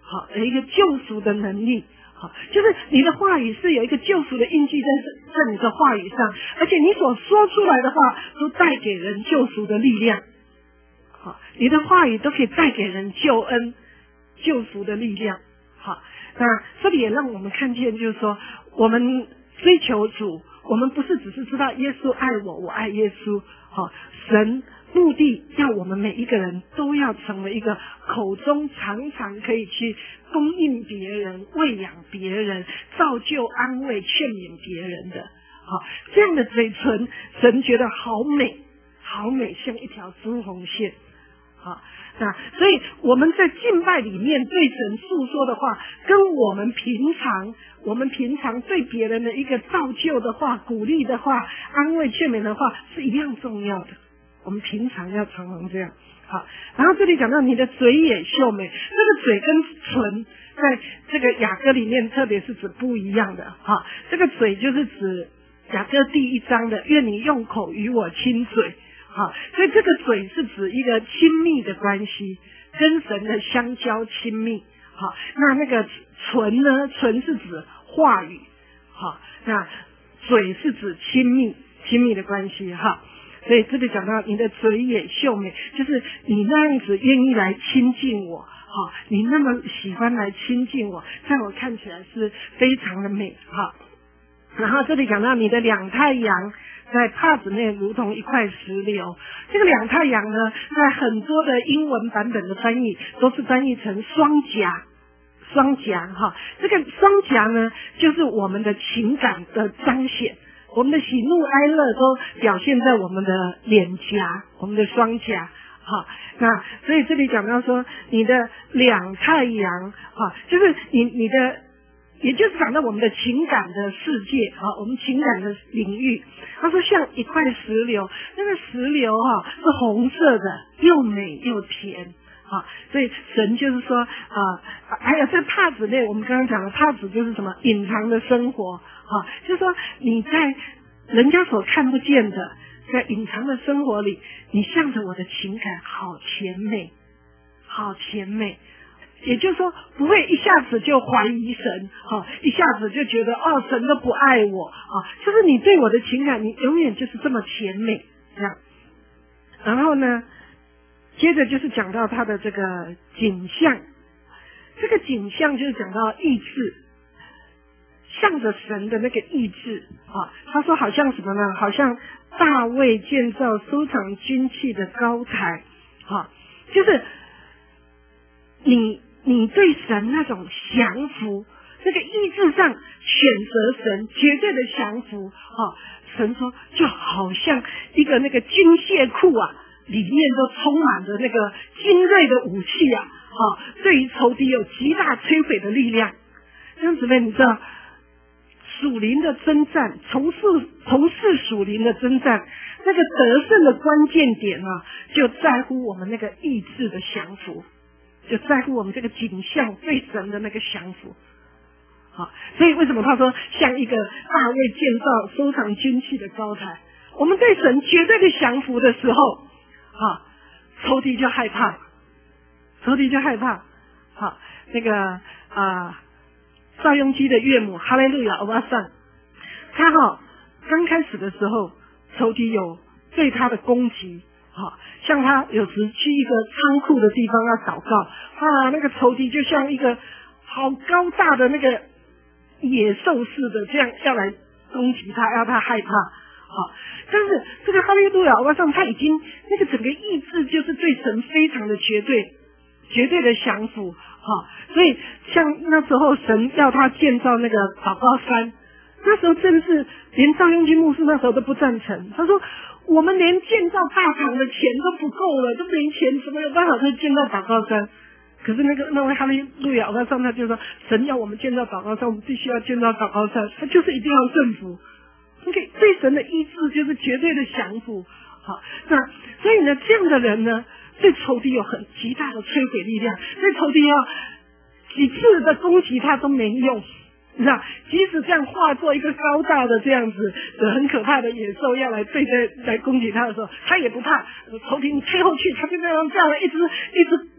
好，有一个救赎的能力。好，就是你的话语是有一个救赎的印记在在你的话语上，而且你所说出来的话都带给人救赎的力量。好，你的话语都可以带给人救恩、救赎的力量。好，那这里也让我们看见，就是说，我们追求主，我们不是只是知道耶稣爱我，我爱耶稣。好，神目的要我们每一个人都要成为一个口中常常可以去供应别人、喂养别人、造就、安慰、劝勉别人的。好，这样的嘴唇，神觉得好美，好美，像一条朱红线。好，那所以我们在敬拜里面对神诉说的话，跟我们平常我们平常对别人的一个造就的话、鼓励的话、安慰劝勉的话是一样重要的。我们平常要常常这样。好，然后这里讲到你的嘴也秀美，这个嘴跟唇在这个雅歌里面特别是指不一样的。哈，这个嘴就是指雅歌第一章的愿你用口与我亲嘴。好，所以这个嘴是指一个亲密的关系，跟神的相交亲密。好，那那个唇呢？唇是指话语。好，那嘴是指亲密亲密的关系。哈，所以这里讲到你的嘴也秀美，就是你那样子愿意来亲近我。好，你那么喜欢来亲近我，在我看起来是非常的美。好，然后这里讲到你的两太阳在帕子内如同一块石榴，这个两太阳呢，在很多的英文版本的翻译都是翻译成双颊，双颊哈。这个双颊呢，就是我们的情感的彰显，我们的喜怒哀乐都表现在我们的脸颊，我们的双颊。好，那所以这里讲到说，你的两太阳，哈，就是你你的。也就是讲到我们的情感的世界啊，我们情感的领域。他说像一块石榴，那个石榴哈、啊、是红色的，又美又甜啊。所以神就是说啊，还有在帕子内，我们刚刚讲的帕子就是什么隐藏的生活啊，就是说你在人家所看不见的，在隐藏的生活里，你向着我的情感好甜美，好甜美。也就是说，不会一下子就怀疑神，哈，一下子就觉得哦，神都不爱我啊，就是你对我的情感，你永远就是这么甜美这样。然后呢，接着就是讲到他的这个景象，这个景象就是讲到意志，向着神的那个意志啊。他说好像什么呢？好像大卫建造收藏军器的高台，哈，就是你。你对神那种降服，那个意志上选择神，绝对的降服啊！神说就好像一个那个军械库啊，里面都充满着那个精锐的武器啊！啊，对于仇敌有极大摧毁的力量。这样子呢，你知道属灵的征战，从事从事属灵的征战，那个得胜的关键点啊，就在乎我们那个意志的降服。就在乎我们这个景象对神的那个降服。好，所以为什么他说像一个大卫建造收藏军器的高台，我们对神绝对的降服的时候，啊，仇敌就害怕，仇敌就害怕。好，那个啊，邵雍基的岳母哈利路亚欧巴桑，他哈刚开始的时候，仇敌有对他的攻击。好，像他有时去一个仓库的地方要祷告，啊，那个仇敌就像一个好高大的那个野兽似的，这样要来攻击他，要他害怕。好，但是这个哈利路亚欧巴桑他已经那个整个意志就是对神非常的绝对，绝对的降服。好，所以像那时候神要他建造那个祷告山，那时候正是连赵雍基牧师那时候都不赞成，他说。我们连建造大堂的钱都不够了，都没钱，怎么有办法可以建造祷告山？可是那个那位哈利路亚欧巴桑他就说，神要我们建造祷告山，我们必须要建造祷告山，他就是一定要顺服。OK， 对神的意志就是绝对的降服。好，那所以呢，这样的人呢，对仇敌有很极大的摧毁力量，对仇敌要几次的攻击他都没用。你知道，即使这样化作一个高大的这样子的很可怕的野兽要来对待来攻击他的时候，他也不怕。仇敌你退后去，他就这样这样一直一直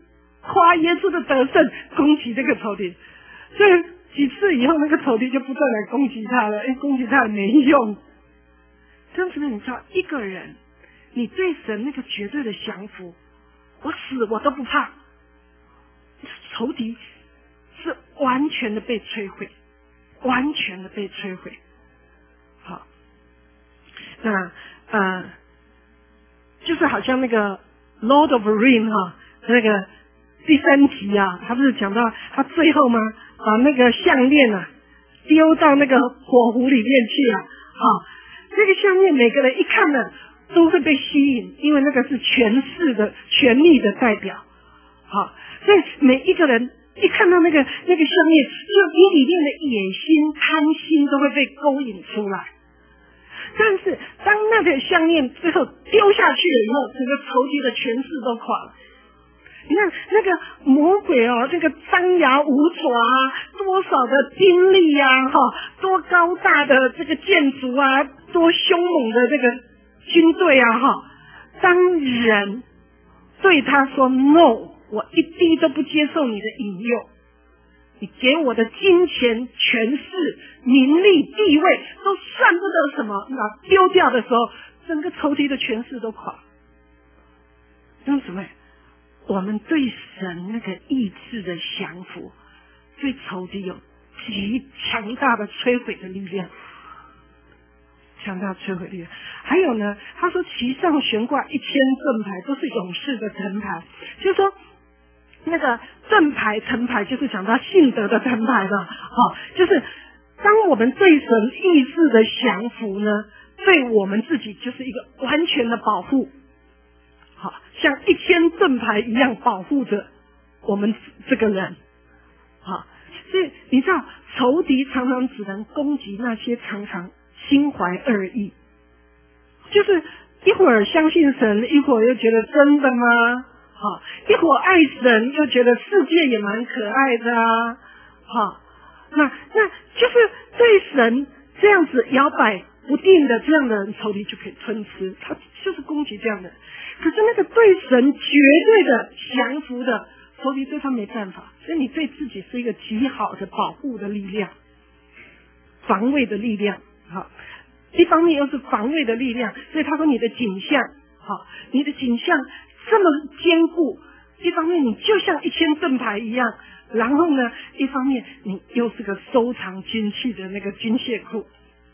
夸耶稣的得胜，攻击这个仇敌。所以几次以后，那个仇敌就不再来攻击他了，因为攻击他也没用。真的，你知道，一个人，你对神那个绝对的降服，我死我都不怕，仇敌是完全的被摧毁，完全的被摧毁。好，那呃，就是好像那个 Lord of the Ring 哈，那个第三集啊，他不是讲到他最后吗？把那个项链啊丢到那个火湖里面去啊，好。这个项链每个人一看呢都会被吸引，因为那个是权势的权力的代表。好，所以每一个人一看到那个那个项链，就你里面的野心贪心都会被勾引出来。但是当那个项链最后丢下去了以后，整个仇敌的权势都垮了。你看那个魔鬼哦，这个张牙舞爪啊，多少的兵力啊，哈，多高大的这个建筑啊，多凶猛的这个军队啊，哈。当人对他说 no， 我一滴都不接受你的引诱，你给我的金钱、权势、名利、地位都算不得什么，那丢掉的时候，整个仇敌的权势都垮。弟兄姊妹，我们对神那个意志的降服，对仇敌有极强大的摧毁的力量，强大摧毁力量。还有呢，他说其上悬挂一千盾牌，都是勇士的藤牌，就是说那个盾牌、藤牌，就是讲到信德的藤牌了。好，就是当我们对神意志的降服呢，对我们自己就是一个完全的保护。好，像一千盾牌一样保护着我们这个人。好，所以你知道，仇敌常常只能攻击那些常常心怀恶意，就是一会儿相信神，一会儿又觉得真的吗？好，一会儿爱神，又觉得世界也蛮可爱的啊。好，那那就是对神这样子摇摆不定的这样的人，仇敌就可以吞吃，他就是攻击这样的。可是那个对神绝对的降服的，仇敌对他没办法，所以你对自己是一个极好的保护的力量，防卫的力量。好，一方面又是防卫的力量，所以他说你的景象，好，你的景象这么坚固，一方面你就像一千盾牌一样，然后呢，一方面你又是个收藏军器的那个军械库。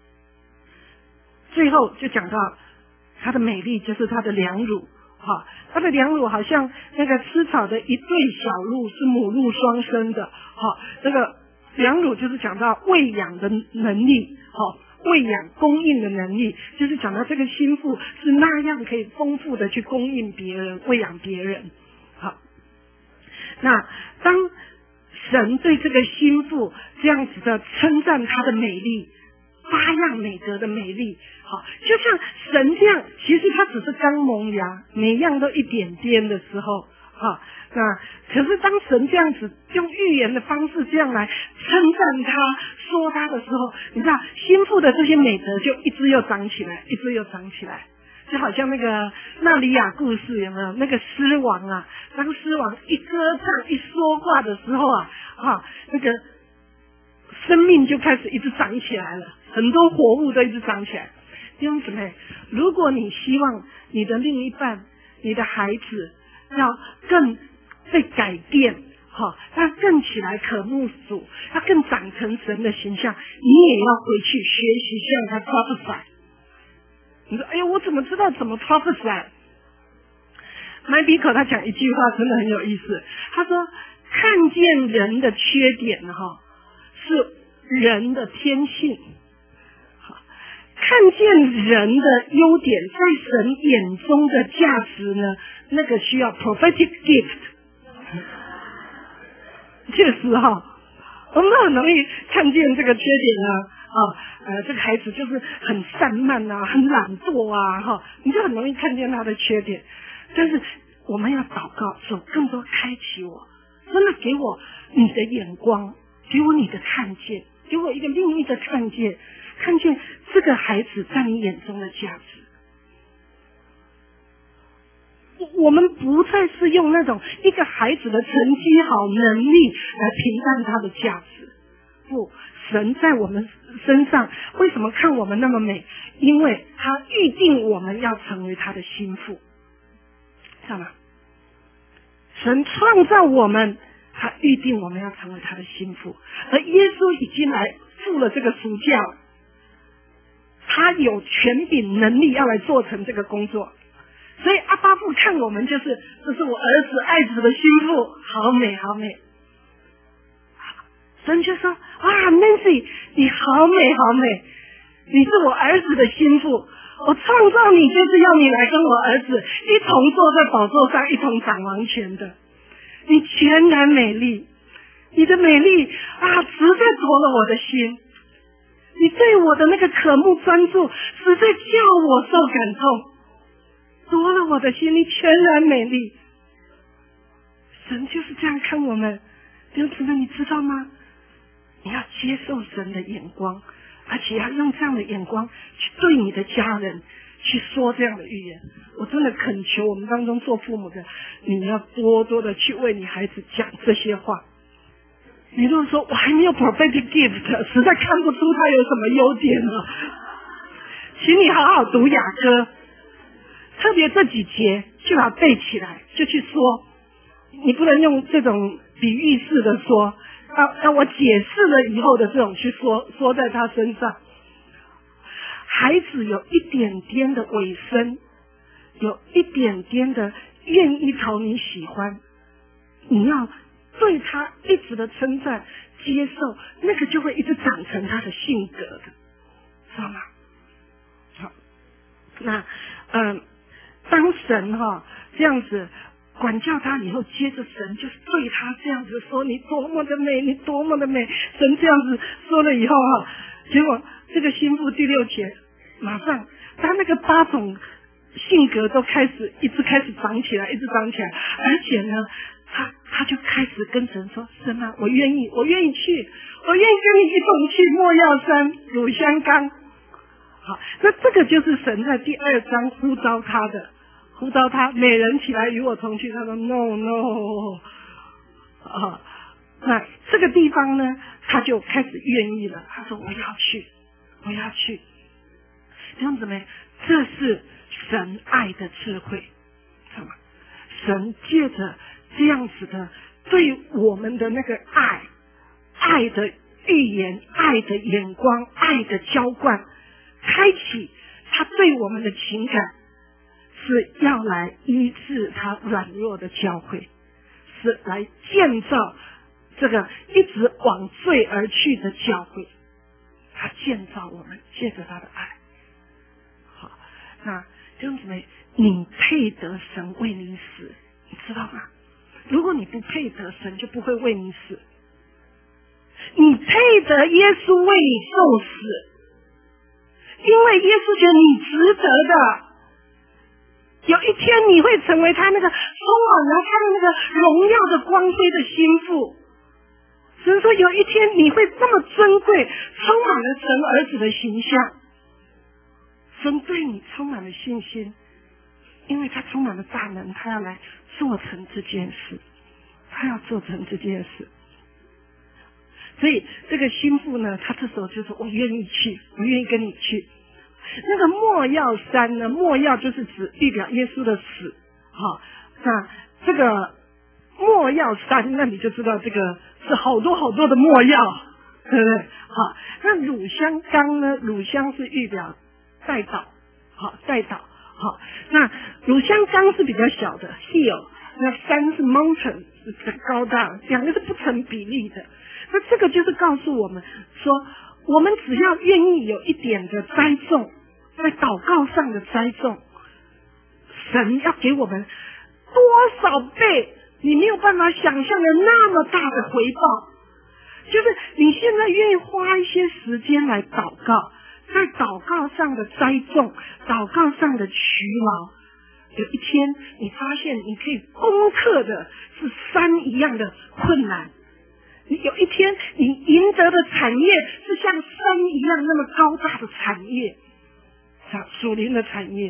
最后就讲到它的美丽，就是它的两乳。好，它的两乳好像那个吃草的一对小鹿，是母鹿双生的。好，这个两乳就是讲到喂养的能力，好，喂养供应的能力，就是讲到这个心腹是那样可以丰富的去供应别人，喂养别人。好，那当神对这个心腹这样子的称赞他的美丽，八样美德的美丽，好，就像神这样，其实他只是刚萌芽，每样都一点点的时候，好，那可是当神这样子用预言的方式这样来称赞他、说他的时候，你知道心腹的这些美德就一直又长起来，一直又长起来，就好像那个纳里亚故事有没有？那个狮王啊，当狮王一歌唱、一说话的时候啊，啊，那个生命就开始一直长起来了，很多活物都一直长起来。弟兄姊妹，如果你希望你的另一半、你的孩子要更被改变，好，他更起来渴慕主，他更长成神的形象，你也要回去学习向他 prophesy。你说，哎呀，我怎么知道怎么 prophesy？ 麦比可他讲一句话真的很有意思，他说看见人的缺点哈，是人的天性，好，看见人的优点在神眼中的价值呢，那个需要 prophetic gift。 确实哈，我们很容易看见这个缺点啊，啊，呃，这个孩子就是很散漫啊，很懒惰啊，哈，你就很容易看见他的缺点。但是我们要祷告，主更多开启我，真的给我你的眼光，给我你的看见，给我一个另一个看见，看见这个孩子在你眼中的价值。我我们不再是用那种一个孩子的成绩好、能力来评判他的价值。不，神在我们身上为什么看我们那么美？因为他预定我们要成为他的心腹，知道吗？神创造我们，他预定我们要成为他的心腹，而耶稣已经来付了这个赎价，他有权柄能力要来做成这个工作。所以阿爸父看我们就是这是我儿子爱子的心腹，好美好美。神就说啊 Nancy 你好美好美，你是我儿子的心腹，我创造你就是要你来跟我儿子一同坐在宝座上，一同掌王权的。你全然美丽，你的美丽啊实在夺了我的心，你对我的那个渴慕专注实在叫我受感动，夺了我的心，你全然美丽。神就是这样看我们。弟兄姊妹，你知道吗？你要接受神的眼光，而且要用这样的眼光去对你的家人去说这样的预言。我真的恳求我们当中做父母的，你要多多的去为你孩子讲这些话。你如果说我还没有 prophetic gift， 实在看不出他有什么优点了，请你好好读雅歌，特别这几节就把它背起来，就去说。你不能用这种比喻式的说，要要我解释了以后的这种去说说在他身上。孩子有一点点的尾声，有一点点的愿意讨你喜欢，你要对他一直的称赞接受，那个就会一直长成他的性格的，知道吗？好，那嗯，当神哈、哦、这样子管教他以后，接着神就是对他这样子说，你多么的美，你多么的美。神这样子说了以后哈，结果这个心腹第六节马上他那个八种性格都开始一直开始长起来，一直长起来，而且呢他他就开始跟神说，神啊，我愿意我愿意去，我愿意跟你一同去没药山乳香冈。好，那这个就是神在第二章呼召他的，呼召他美人起来与我同去。他说 no no 啊，那这个地方呢他就开始愿意了，他说我要去我要去。弟兄姊妹，这是神爱的智慧，知道吗？神借着这样子的对我们的那个爱爱的预言，爱的眼光，爱的浇灌，开启他对我们的情感，是要来医治他软弱的教会，是来建造这个一直往罪而去的教会。他建造我们，借着他的爱。好，那弟兄姊妹，你配得神为你死，你知道吗？如果你不配得，神就不会为你死。你配得耶稣为你受死，因为耶稣觉得你值得的。有一天你会成为他那个充满了他的那个荣耀的光辉的心腹。神说有一天你会这么尊贵，充满了神儿子的形象。神对你充满了信心，因为他充满了大能，他要来做成这件事，他要做成这件事。所以这个心腹呢，他这时候就说我愿意去，我愿意跟你去。那个没药山呢，没药就是指预表耶稣的死。好，那这个没药山，那你就知道这个是好多好多的没药，对不对？好，那乳香冈呢，乳香是预表代祷，好，代祷。好，那乳香冈是比较小的 hill， 那山是 mountain， 是比较高大，两个是不成比例的。那这个就是告诉我们说，我们只要愿意有一点的栽种，在祷告上的栽种，神要给我们多少倍你没有办法想象的那么大的回报。就是你现在愿意花一些时间来祷告，在祷告上的栽种，祷告上的劬劳，有一天你发现你可以攻克的是山一样的困难，你有一天你赢得的产业是像山一样那么高大的产业，属灵的产业。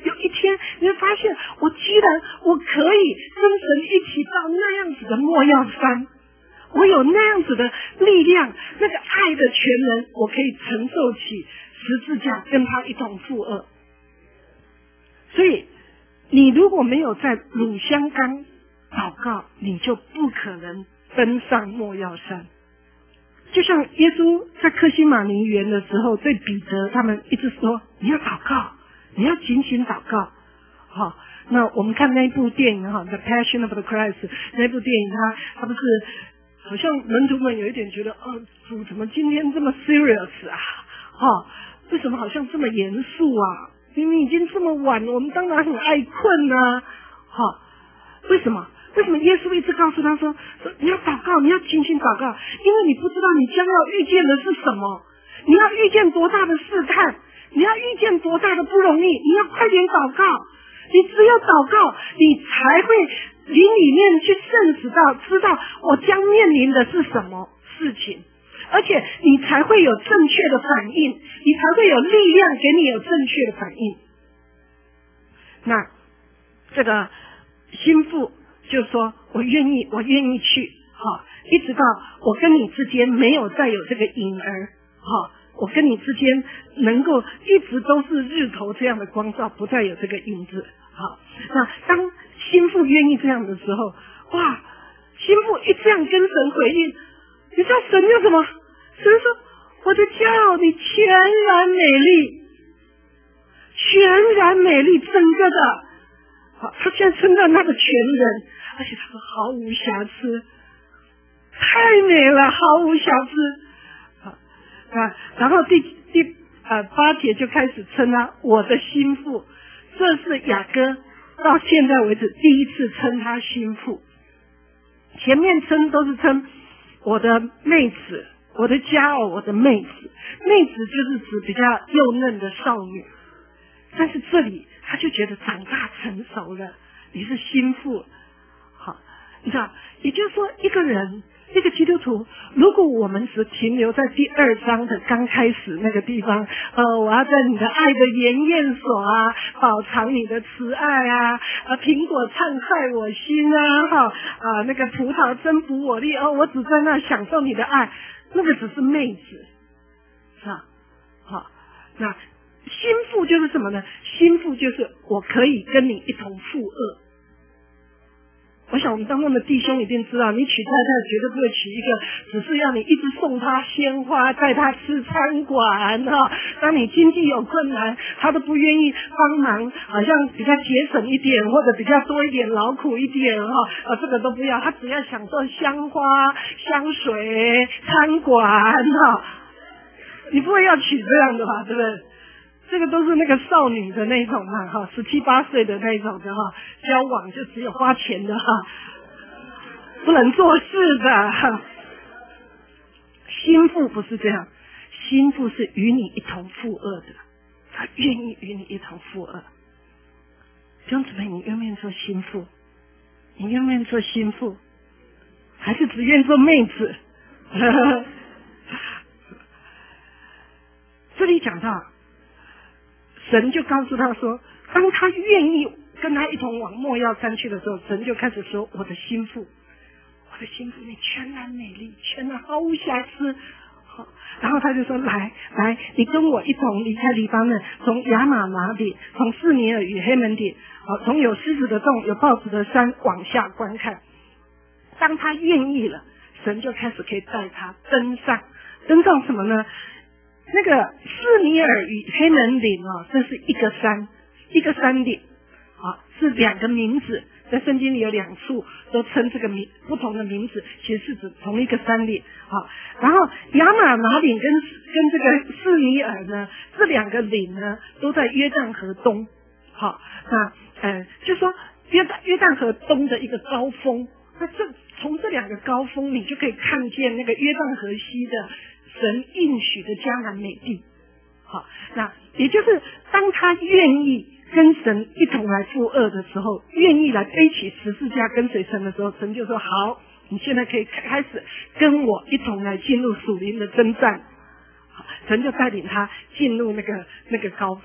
有一天你会发现，我居然我可以跟神一起到那样子的莫药山，我有那样子的力量，那个爱的全能，我可以承受起十字架，跟他一同负恶。所以你如果没有在乳香冈祷告，你就不可能登上莫药山。就像耶稣在客西马尼园的时候，对彼得他们一直说，你要祷告，你要紧紧祷告。好，那我们看那部电影哈，《The Passion of the Christ》那部电影，他他不是好像门徒们有一点觉得，哦，主怎么今天这么 serious 啊？哈，为什么好像这么严肃啊？明明已经这么晚了，我们当然很爱困啊。哈，为什么？为什么耶稣一直告诉他说，说你要祷告，你要紧紧祷告，因为你不知道你将要遇见的是什么，你要遇见多大的试探，你要遇见多大的不容易，你要快点祷告。你只有祷告，你才会灵里面去认识到，知道我将面临的是什么事情，而且你才会有正确的反应，你才会有力量给你有正确的反应。那这个心腹就说，我愿意，我愿意去，好，一直到我跟你之间没有再有这个影儿，好，我跟你之间能够一直都是日头这样的光照，不再有这个影子。好，那当心腹愿意这样的时候，哇，心腹一这样跟神回应，你知道神叫什么？神说，我的骄傲，你全然美丽，全然美丽，整个的。好，他现在称赞他的全人，而且他说毫无瑕疵，太美了，毫无瑕疵。好啊，然后第第呃八节就开始称他我的心腹，这是雅各到现在为止第一次称他心腹，前面称都是称我的妹子，我的佳偶，我的妹子。妹子就是指比较幼嫩的少女，但是这里他就觉得长大成熟了，你是心腹。好，你知道，也就是说一个人一个基督徒，如果我们只停留在第二章的刚开始那个地方，呃，我要在你的爱的研验所啊，饱尝你的慈爱啊，呃，苹果畅快我心啊，哈，啊，那个葡萄增补我力，哦，我只在那享受你的爱，那个只是妹子，是吧？好，那心腹就是什么呢？心腹就是我可以跟你一同负恶。我想我们当中的弟兄一定知道，你娶太太绝对不会娶一个只是要你一直送她鲜花，带她吃餐馆哈。当你经济有困难，她都不愿意帮忙，好像比较节省一点，或者比较多一点劳苦一点哈，啊，这个都不要，她只要享受香花、香水、餐馆哈。你不会要娶这样的吧？对不对？这个都是那个少女的那种嘛，哈，十七八岁的那种的哈，交往就只有花钱的哈，不能做事的哈。心腹不是这样，心腹是与你一同负恶的，他愿意与你一同负恶。弟兄姊妹，你愿不愿意做心腹？你愿不愿意做心腹？还是只愿意做妹子？这里讲到。神就告诉他说，当他愿意跟他一同往莫要山去的时候，神就开始说，我的心腹，我的心腹，你全然美丽，全然毫无瑕疵。好，然后他就说，来来，你跟我一同离开黎巴嫩，从亚玛拿底，从示尼尔与黑门底，好，从有狮子的洞、有豹子的山往下观看。当他愿意了，神就开始可以带他登上，登上什么呢？那个示尼尔与黑门岭哦，这是一个山，一个山顶，啊，是两个名字，在圣经里有两处都称这个名不同的名字，其实是指同一个山岭。好，然后亚玛拿岭跟跟这个示尼尔呢，这两个岭呢都在约旦河东。好，那呃，就说约旦约旦河东的一个高峰，那这从这两个高峰，你就可以看见那个约旦河西的。神应许的迦南美地。好，那也就是当他愿意跟神一同来负恶的时候，愿意来背起十字架跟随神的时候，神就说好，你现在可以开始跟我一同来进入属灵的征战。好，神就带领他进入那个那个高峰。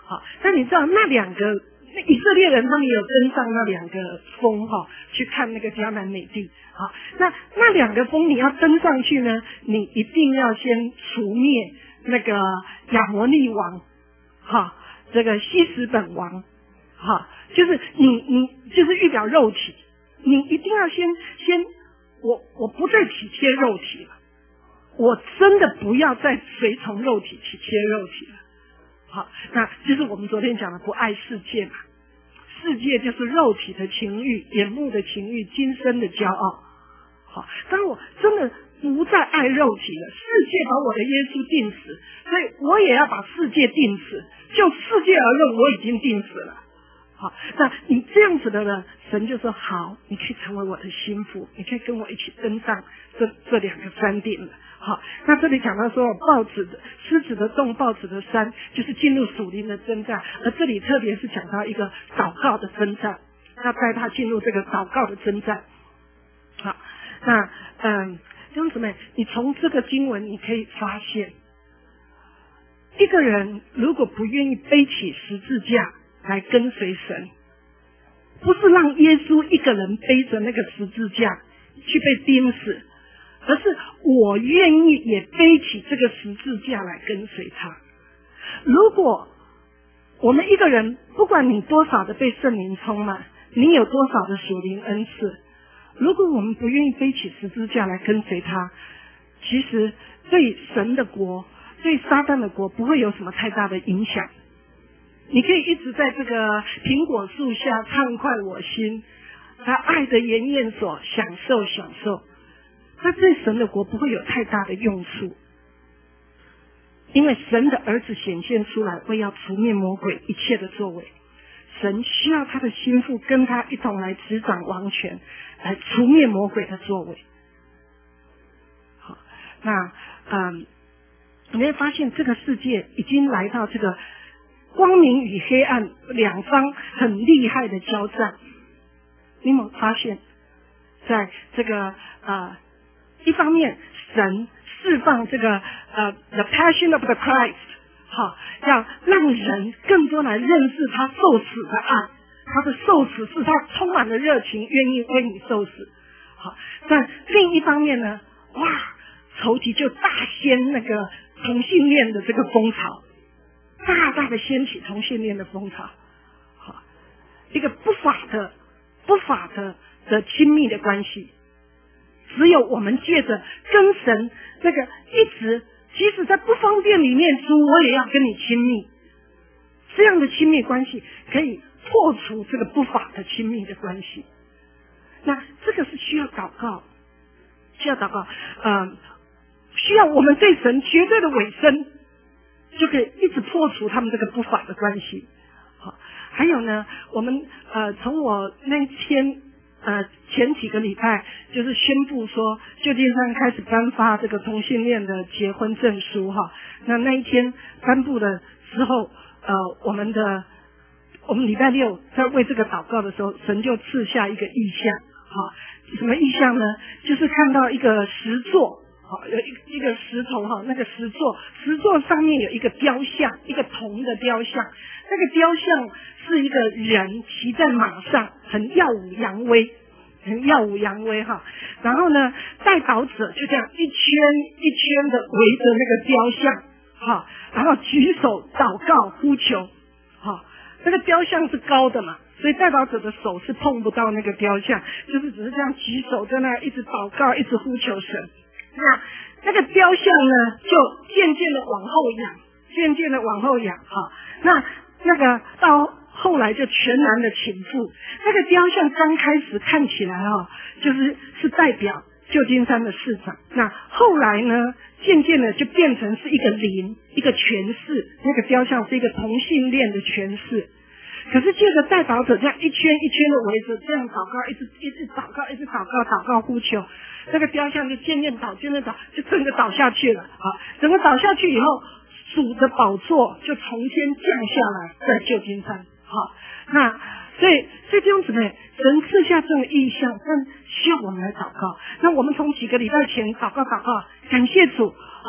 好，那你知道那两个那以色列人他们有登上那两个峰哈、哦，去看那个迦南美地。好，那那两个峰你要登上去呢，你一定要先除灭那个亚摩利王，哈，这个西什本王，哈，就是你你就是预表肉体，你一定要先先我我不再体贴肉体了，我真的不要再随从肉体体贴肉体了。好，那就是我们昨天讲的不爱世界嘛，世界就是肉体的情欲、眼目的情欲、今生的骄傲。好，当我真的不再爱肉体了，世界把我的耶稣定死，所以我也要把世界定死。就世界而论，我已经定死了。好，那你这样子的呢，神就说好，你可以成为我的心腹，你可以跟我一起登上这这两个山顶了。好，那这里讲到说豹子的狮子的洞，豹子的山，就是进入属灵的征战，而这里特别是讲到一个祷告的征战，要带他进入这个祷告的征战。好，那嗯，弟兄姊妹，你从这个经文你可以发现，一个人如果不愿意背起十字架来跟随神，不是让耶稣一个人背着那个十字架去被钉死，而是我愿意也背起这个十字架来跟随他。如果我们一个人，不管你多少的被圣灵充满，你有多少的属灵恩赐，如果我们不愿意背起十字架来跟随他，其实对神的国、对撒旦的国不会有什么太大的影响。你可以一直在这个苹果树下畅快我心，他爱的盐宴所享受享受，那对神的国不会有太大的用处。因为神的儿子显现出来，为要除灭魔鬼一切的作为，神需要他的心腹跟他一同来执掌王权，来除灭魔鬼的作为。好，那嗯，你会发现这个世界已经来到这个光明与黑暗两方很厉害的交战。你有没有发现，在这个呃一方面，神释放这个呃 the passion of the Christ， 好，要让人更多来认识他受死的爱，他的受死是他充满了热情，愿意为你受死。好，但另一方面呢，哇，仇敌就大掀那个同性恋的这个风潮，大大的掀起同性恋的风潮。好，一个不法的不法的的亲密的关系，只有我们借着跟神那个一直，即使在不方便里面，主我也要跟你亲密，这样的亲密关系可以破除这个不法的亲密的关系。那这个是需要祷告，需要祷告，呃，需要我们对神绝对的委身，就可以一直破除他们这个不法的关系。好，还有呢，我们呃从我那天呃前几个礼拜就是宣布说，旧金山开始颁发这个同性恋的结婚证书哈。那那一天颁布的时候，呃，我们的我们礼拜六在为这个祷告的时候，神就赐下一个意象，好，什么意象呢？就是看到一个石座。好，有一一个石头哈，那个石座，石座上面有一个雕像，一个铜的雕像。那个雕像是一个人骑在马上，很耀武扬威，很耀武扬威哈。然后呢，代祷者就这样一圈一圈的围着那个雕像，哈，然后举手祷告呼求，哈，那个雕像是高的嘛，所以代祷者的手是碰不到那个雕像，就是只是这样举手在那一直祷告，一直呼求神。那那个雕像呢，就渐渐的往后仰，渐渐的往后仰哈。那那个到后来就全然的倾覆。那个雕像刚开始看起来哈，就是是代表旧金山的市长。那后来呢，渐渐的就变成是一个灵，一个诠释。那个雕像是一个同性恋的诠释。可是借着代祷者这样一圈一圈的围着，这样祷告，一直一直祷告，一直祷告，祷告呼求，那个雕像就渐渐倒，渐渐倒，就整个倒下去了。好，整个倒下去以后，主的宝座就从天降下来，在旧金山。好，那所以所以弟兄姊妹，神赐下这种意象，但需要我们来祷告。那我们从几个礼拜前祷告祷告，感谢主。好，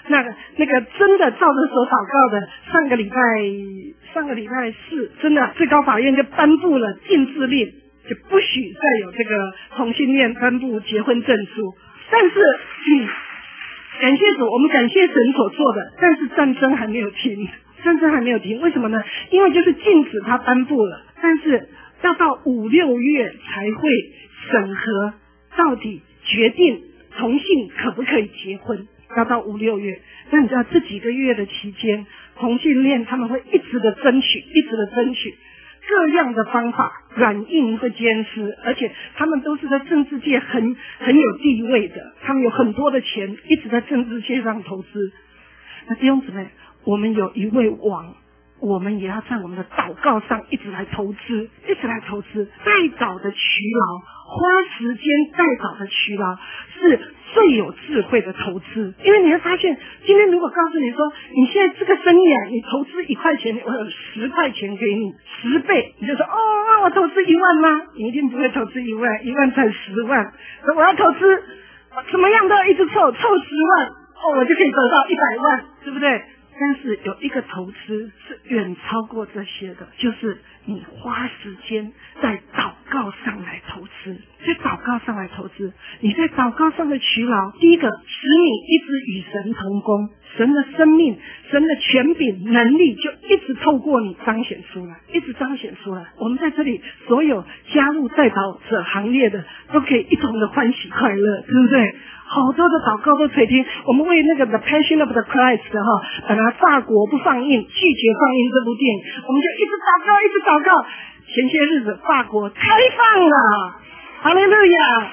那个那个真的照着手祷告的，上个礼拜上个礼拜四，真的最高法院就颁布了禁制令，就不许再有这个同性恋颁布结婚证书。但是，嗯，感谢主，我们感谢神所做的，但是战争还没有停，战争还没有停，为什么呢？因为就是禁止他颁布了，但是要到五六月才会审核，到底决定同性可不可以结婚，要到五六月。那你知道这几个月的期间，同性恋他们会一直的争取，一直的争取各样的方法，软硬会兼施，而且他们都是在政治界很很有地位的，他们有很多的钱，一直在政治界上投资。那弟兄姊妹，我们有一位王，我们也要在我们的祷告上一直来投资，一直来投资。代祷的勤劳，花时间代祷的勤劳是最有智慧的投资。因为你会发现，今天如果告诉你说，你现在这个生意啊，你投资一块钱，我有十块钱给你，十倍，你就说，哦，那我投资一万吗？你一定不会投资一万，一万才十万。我要投资，怎么样都要一直凑，凑十万，哦，我就可以得到一百万，对不对？但是有一个投资是远超过这些的，就是你花时间在祷告上来投资，在祷告上来投资，你在祷告上的勤劳，第一个使你一直与神同工，神的生命、神的权柄、能力就一直透过你彰显出来，一直彰显出来。我们在这里所有加入代祷者行列的，都可以一同的欢喜快乐，对不对？好多的祷告都垂听，我们为那个 The Passion of the Christ 哈，本来法国不放映，拒绝放映这部电影，我们就一直祷告，一直祷告。前些日子法国开放了，哈利路亚！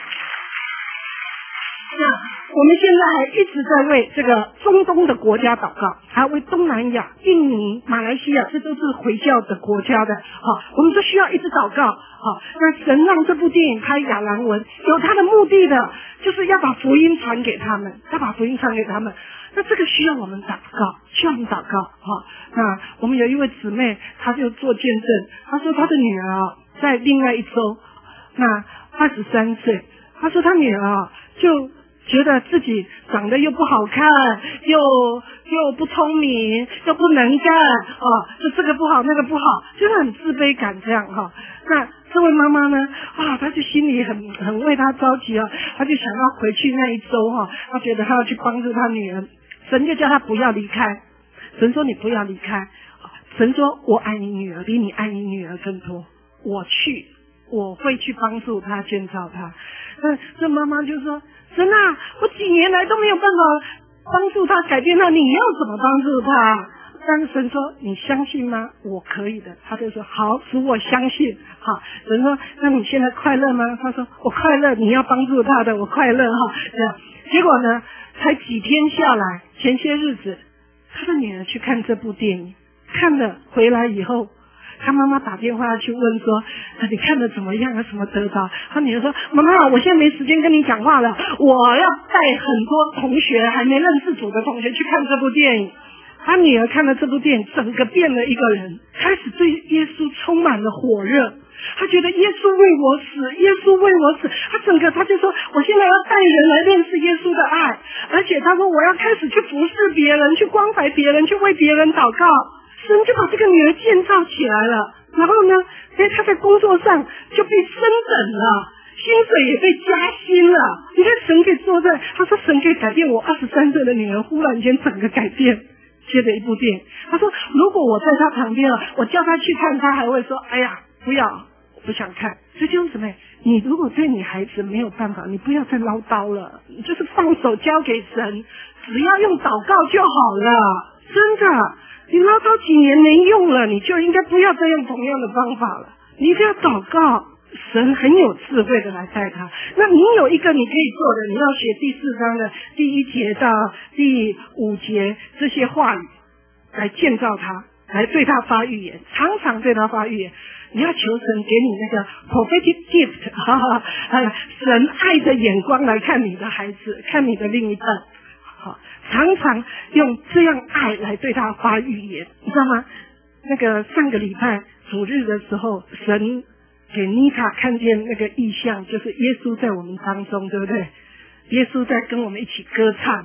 那我们现在还一直在为这个中东的国家祷告，还有为东南亚、印尼、马来西亚，这都是回教的国家的，好，我们都需要一直祷告。好，那神让这部电影拍亚兰文，有他的目的的，就是要把福音传给他们，要把福音传给他们。那这个需要我们祷告，需要我们祷告。好，那我们有一位姊妹，她就做见证，她说她的女儿啊，在另外一周，那二十三岁，她说她女儿啊，就觉得自己长得又不好看，又又不聪明，又不能干，哦，就这个不好那个不好，就是很自卑感这样哈、哦。那这位妈妈呢，啊，她就心里很很为她着急啊，她就想要回去那一周哈、哦，她觉得她要去帮助她女儿，神就叫她不要离开，神说你不要离开，神说我爱你女儿，比你爱你女儿更多，我去，我会去帮助她建造她。那这妈妈就说，神啊，我几年来都没有办法帮助他改变他，你要怎么帮助他？但是神说，你相信吗？我可以的。他就说好，主我相信。好，神说那你现在快乐吗？他说我快乐，你要帮助他的，我快乐哈。这样，结果呢，才几天下来，前些日子，他的女儿去看这部电影，看了回来以后，他妈妈打电话去问说，你看的怎么样？有什么得着？他女儿说，妈妈，我现在没时间跟你讲话了，我要带很多同学还没认识主的同学去看这部电影。他女儿看了这部电影，整个变了一个人，开始对耶稣充满了火热。他觉得耶稣为我死，耶稣为我死，他整个他就说，我现在要带人来认识耶稣的爱，而且他说我要开始去服侍别人，去关怀别人，去为别人祷告。神就把这个女儿建造起来了，然后呢，哎，她在工作上就被升等了，薪水也被加薪了。你看神可以做这，他说神可以改变我二十三岁的女儿，忽然间整个改变。接着一部电影，他说如果我在他旁边了，我叫他去看，他还会说，哎呀，不要，我不想看。所以弟兄姊妹，你如果对你孩子没有办法，你不要再唠叨了，你就是放手交给神，只要用祷告就好了，真的。你唠叨几年没用了，你就应该不要再用同样的方法了。你一定要祷告，神很有智慧的来带他。那你有一个你可以做的，你要学第四章的第一节到第五节这些话语，来建造他，来对他发预言，常常对他发预言。你要求神给你那个 prophetic gift， 哈哈，神爱的眼光来看你的孩子，看你的另一半。好，常常用这样爱来对他发预言，你知道吗？那个上个礼拜主日的时候，神给妮塔看见那个异象，就是耶稣在我们当中，对不对？耶稣在跟我们一起歌唱，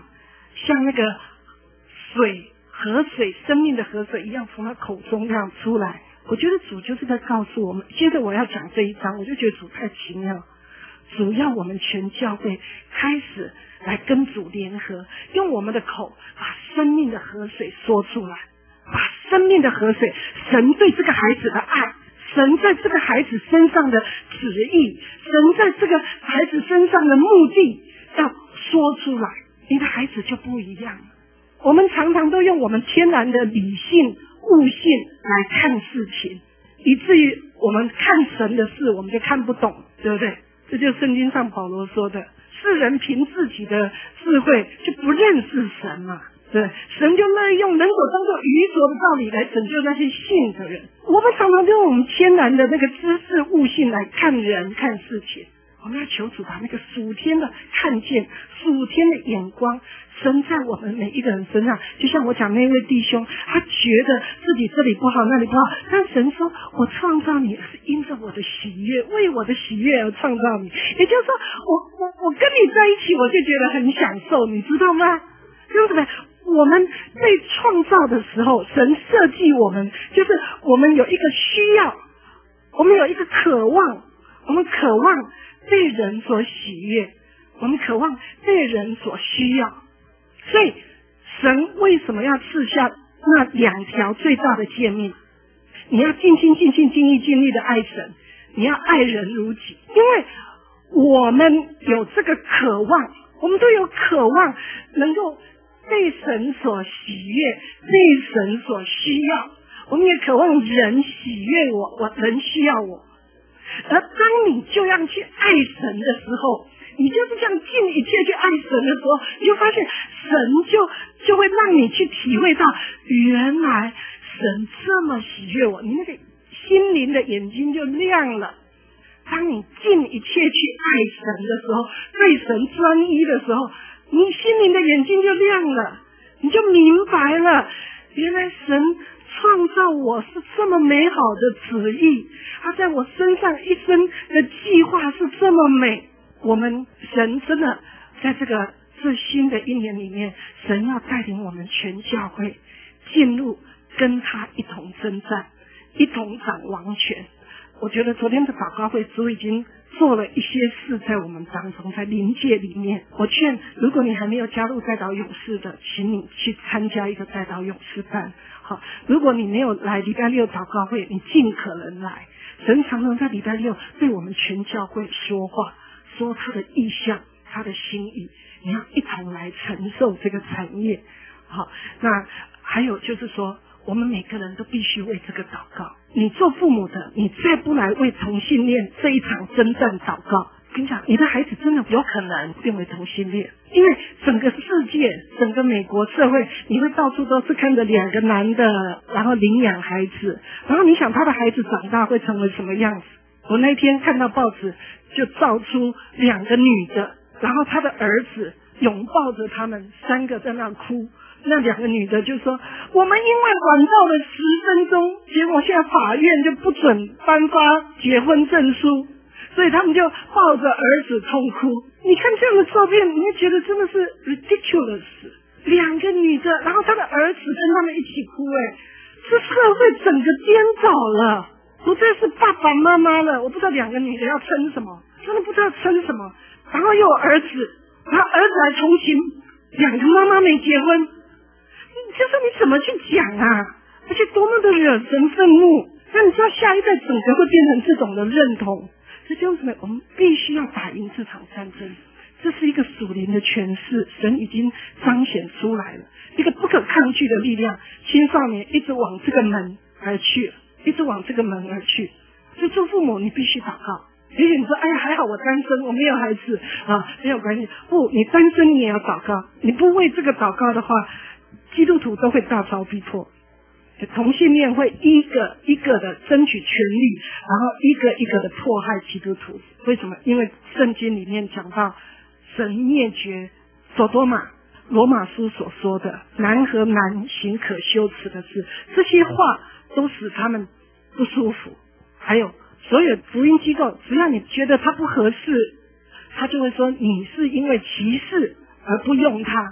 像那个水河水生命的河水一样从他口中这样出来。我觉得主就是在告诉我们，接着我要讲这一章，我就觉得主太奇妙，主要我们全教会开始来跟主联合，用我们的口把生命的河水说出来，把生命的河水，神对这个孩子的爱，神在这个孩子身上的旨意，神在这个孩子身上的目的要说出来，你的孩子就不一样了。我们常常都用我们天然的理性悟性来看事情，以至于我们看神的事我们就看不懂，对不对？这就是圣经上保罗说的，世人凭自己的智慧就不认识神嘛，对，神就乐意用人所当作愚拙的道理来拯救那些信的人。我们常常用我们天然的那个知识悟性来看人看事情，我们要求主把那个属天的看见，属天的眼光神在我们每一个人身上。就像我讲那位弟兄，他觉得自己这里不好那里不好，但神说我创造你是因着我的喜悦，为我的喜悦而创造你，也就是说我我我跟你在一起我就觉得很享受，你知道吗？对不对？我们被创造的时候，神设计我们，就是我们有一个需要，我们有一个渴望，我们渴望被人所喜悦，我们渴望被人所需要。所以神为什么要赐下那两条最大的诫命？你要尽心尽性尽意尽力的爱神，你要爱人如己。因为我们有这个渴望，我们都有渴望能够被神所喜悦，被神所需要，我们也渴望人喜悦我，我人需要我。而当你就要去爱神的时候，你就是这样尽一切去爱神的时候，你就发现神就就会让你去体会到，原来神这么喜悦我，你那个心灵的眼睛就亮了。当你尽一切去爱神的时候，对神专一的时候，你心灵的眼睛就亮了，你就明白了，原来神创造我是这么美好的旨意，他在我身上一生的计划是这么美。我们神真的在这个这新的一年里面，神要带领我们全教会进入跟他一同征战，一同掌王权。我觉得昨天的祷告会主已经做了一些事在我们当中，在灵界里面。我劝如果你还没有加入代祷勇士的，请你去参加一个代祷勇士班。好，如果你没有来礼拜六祷告会，你尽可能来。神常常在礼拜六对我们全教会说话，说他的意向，他的心意，你要一同来承受这个产业。好，那还有就是说，我们每个人都必须为这个祷告。你做父母的，你再不来为同性恋这一场征战祷告，跟你讲，你的孩子真的有可能变为同性恋。因为整个世界，整个美国社会，你会到处都是看着两个男的，然后领养孩子，然后你想他的孩子长大会成为什么样子？我那天看到报纸就照出两个女的，然后他的儿子拥抱着他们三个在那哭，那两个女的就说，我们因为晚到了十分钟，结果现在法院就不准颁发结婚证书，所以他们就抱着儿子痛哭。你看这样的照片，你会觉得真的是 ridiculous。 两个女的，然后他的儿子跟他们一起哭，哎，这社会整个颠倒了，不再是爸爸妈妈了。我不知道两个女的要称什么，真的不知道称什么。然后又有儿子，然后儿子还同情两个妈妈没结婚，就是你怎么去讲啊？而且多么的惹人愤怒。那你知道下一代整个会变成这种的认同。这就是我们必须要打赢这场战争，这是一个属灵的诠释，神已经彰显出来了，一个不可抗拒的力量。青少年一直往这个门而去，一直往这个门而去。所以做父母你必须祷告。也许你说，哎呀，还好我单身，我没有孩子啊，没有关系。不，你单身你也要祷告。你不为这个祷告的话，基督徒都会大遭逼迫。同性恋会一个一个的争取权利，然后一个一个的迫害基督徒。为什么？因为圣经里面讲到神灭绝所多玛，罗马书所说的男和男行可羞耻的事，这些话都使他们不舒服。还有所有福音机构，只要你觉得它不合适，他就会说你是因为歧视而不用它。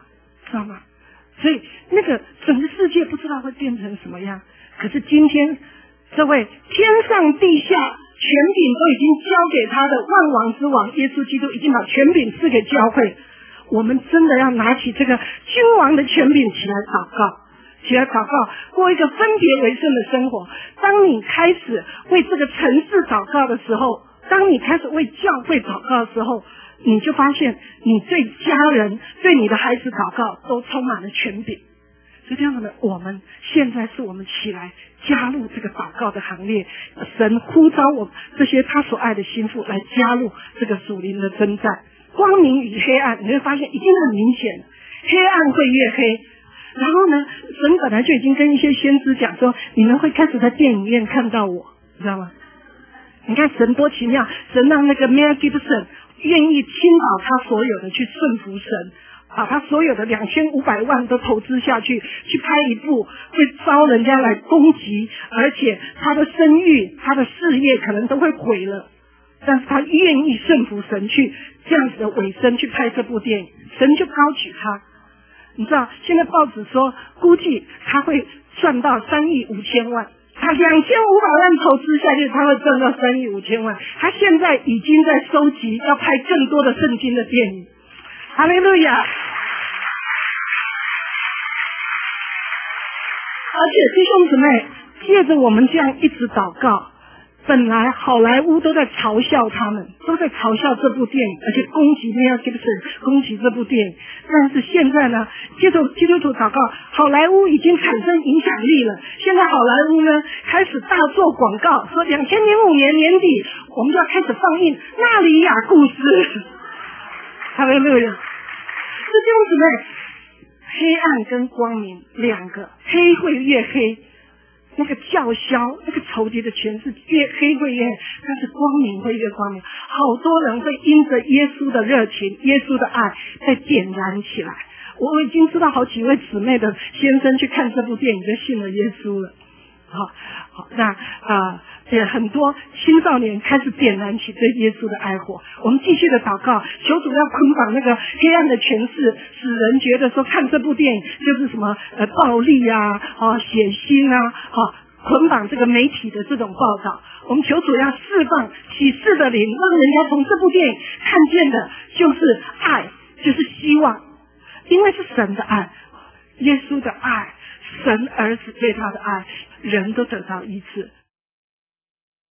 知道吗？所以那个整个世界不知道会变成什么样。可是今天这位天上地下权柄都已经交给他的万王之王耶稣基督，已经把权柄赐给教会。我们真的要拿起这个君王的权柄起来祷告，起来祷告，过一个分别为圣的生活。当你开始为这个城市祷告的时候，当你开始为教会祷告的时候，你就发现你对家人对你的孩子祷告都充满了权柄。所以这样的，我们现在是我们起来加入这个祷告的行列，神呼召我们这些他所爱的心腹来加入这个属灵的征战。光明与黑暗，你会发现已经很明显了，黑暗会越黑。然后呢，神本来就已经跟一些先知讲说，你们会开始在电影院看到我，你知道吗？你看神多奇妙，神让那个 Mel Gibson 愿意倾倒他所有的去顺服神，把他所有的两千五百万都投资下去，去拍一部会招人家来攻击，而且他的声誉他的事业可能都会毁了，但是他愿意顺服神，去这样子的委身去拍这部电影，神就高举他。你知道现在报纸说估计他会赚到三亿五千万，他两千五百万投资下去，他会赚到三亿五千万。他现在已经在收集要拍更多的圣经的电影。哈利路亚！而且弟兄姊妹，借着我们这样一直祷告，本来好莱坞都在嘲笑他们，都在嘲笑这部电影，而且攻击Mel Gibson，攻击这部电影。但是现在呢，接着基督徒祷告，好莱坞已经产生影响力了。现在好莱坞呢开始大做广告，说两千零五年年底我们就要开始放映《纳里亚故事》。哈利路亚！这弟兄姊妹，黑暗跟光明两个，黑会越黑。那个叫嚣，那个仇敌的权势越黑会越黑，但是光明会越光明。好多人会因着耶稣的热情、耶稣的爱在点燃起来。我已经知道好几位姊妹的先生去看这部电影就信了耶稣了。好，好，那啊、呃，也很多青少年开始点燃起对耶稣的爱火。我们继续的祷告，求主要捆绑那个黑暗的权势，使人觉得说看这部电影就是什么呃暴力啊、啊血腥啊、啊捆绑这个媒体的这种报道。我们求主要释放启示的灵，让人家从这部电影看见的就是爱，就是希望，因为是神的爱，耶稣的爱，神儿子对他的爱，人都得到医治。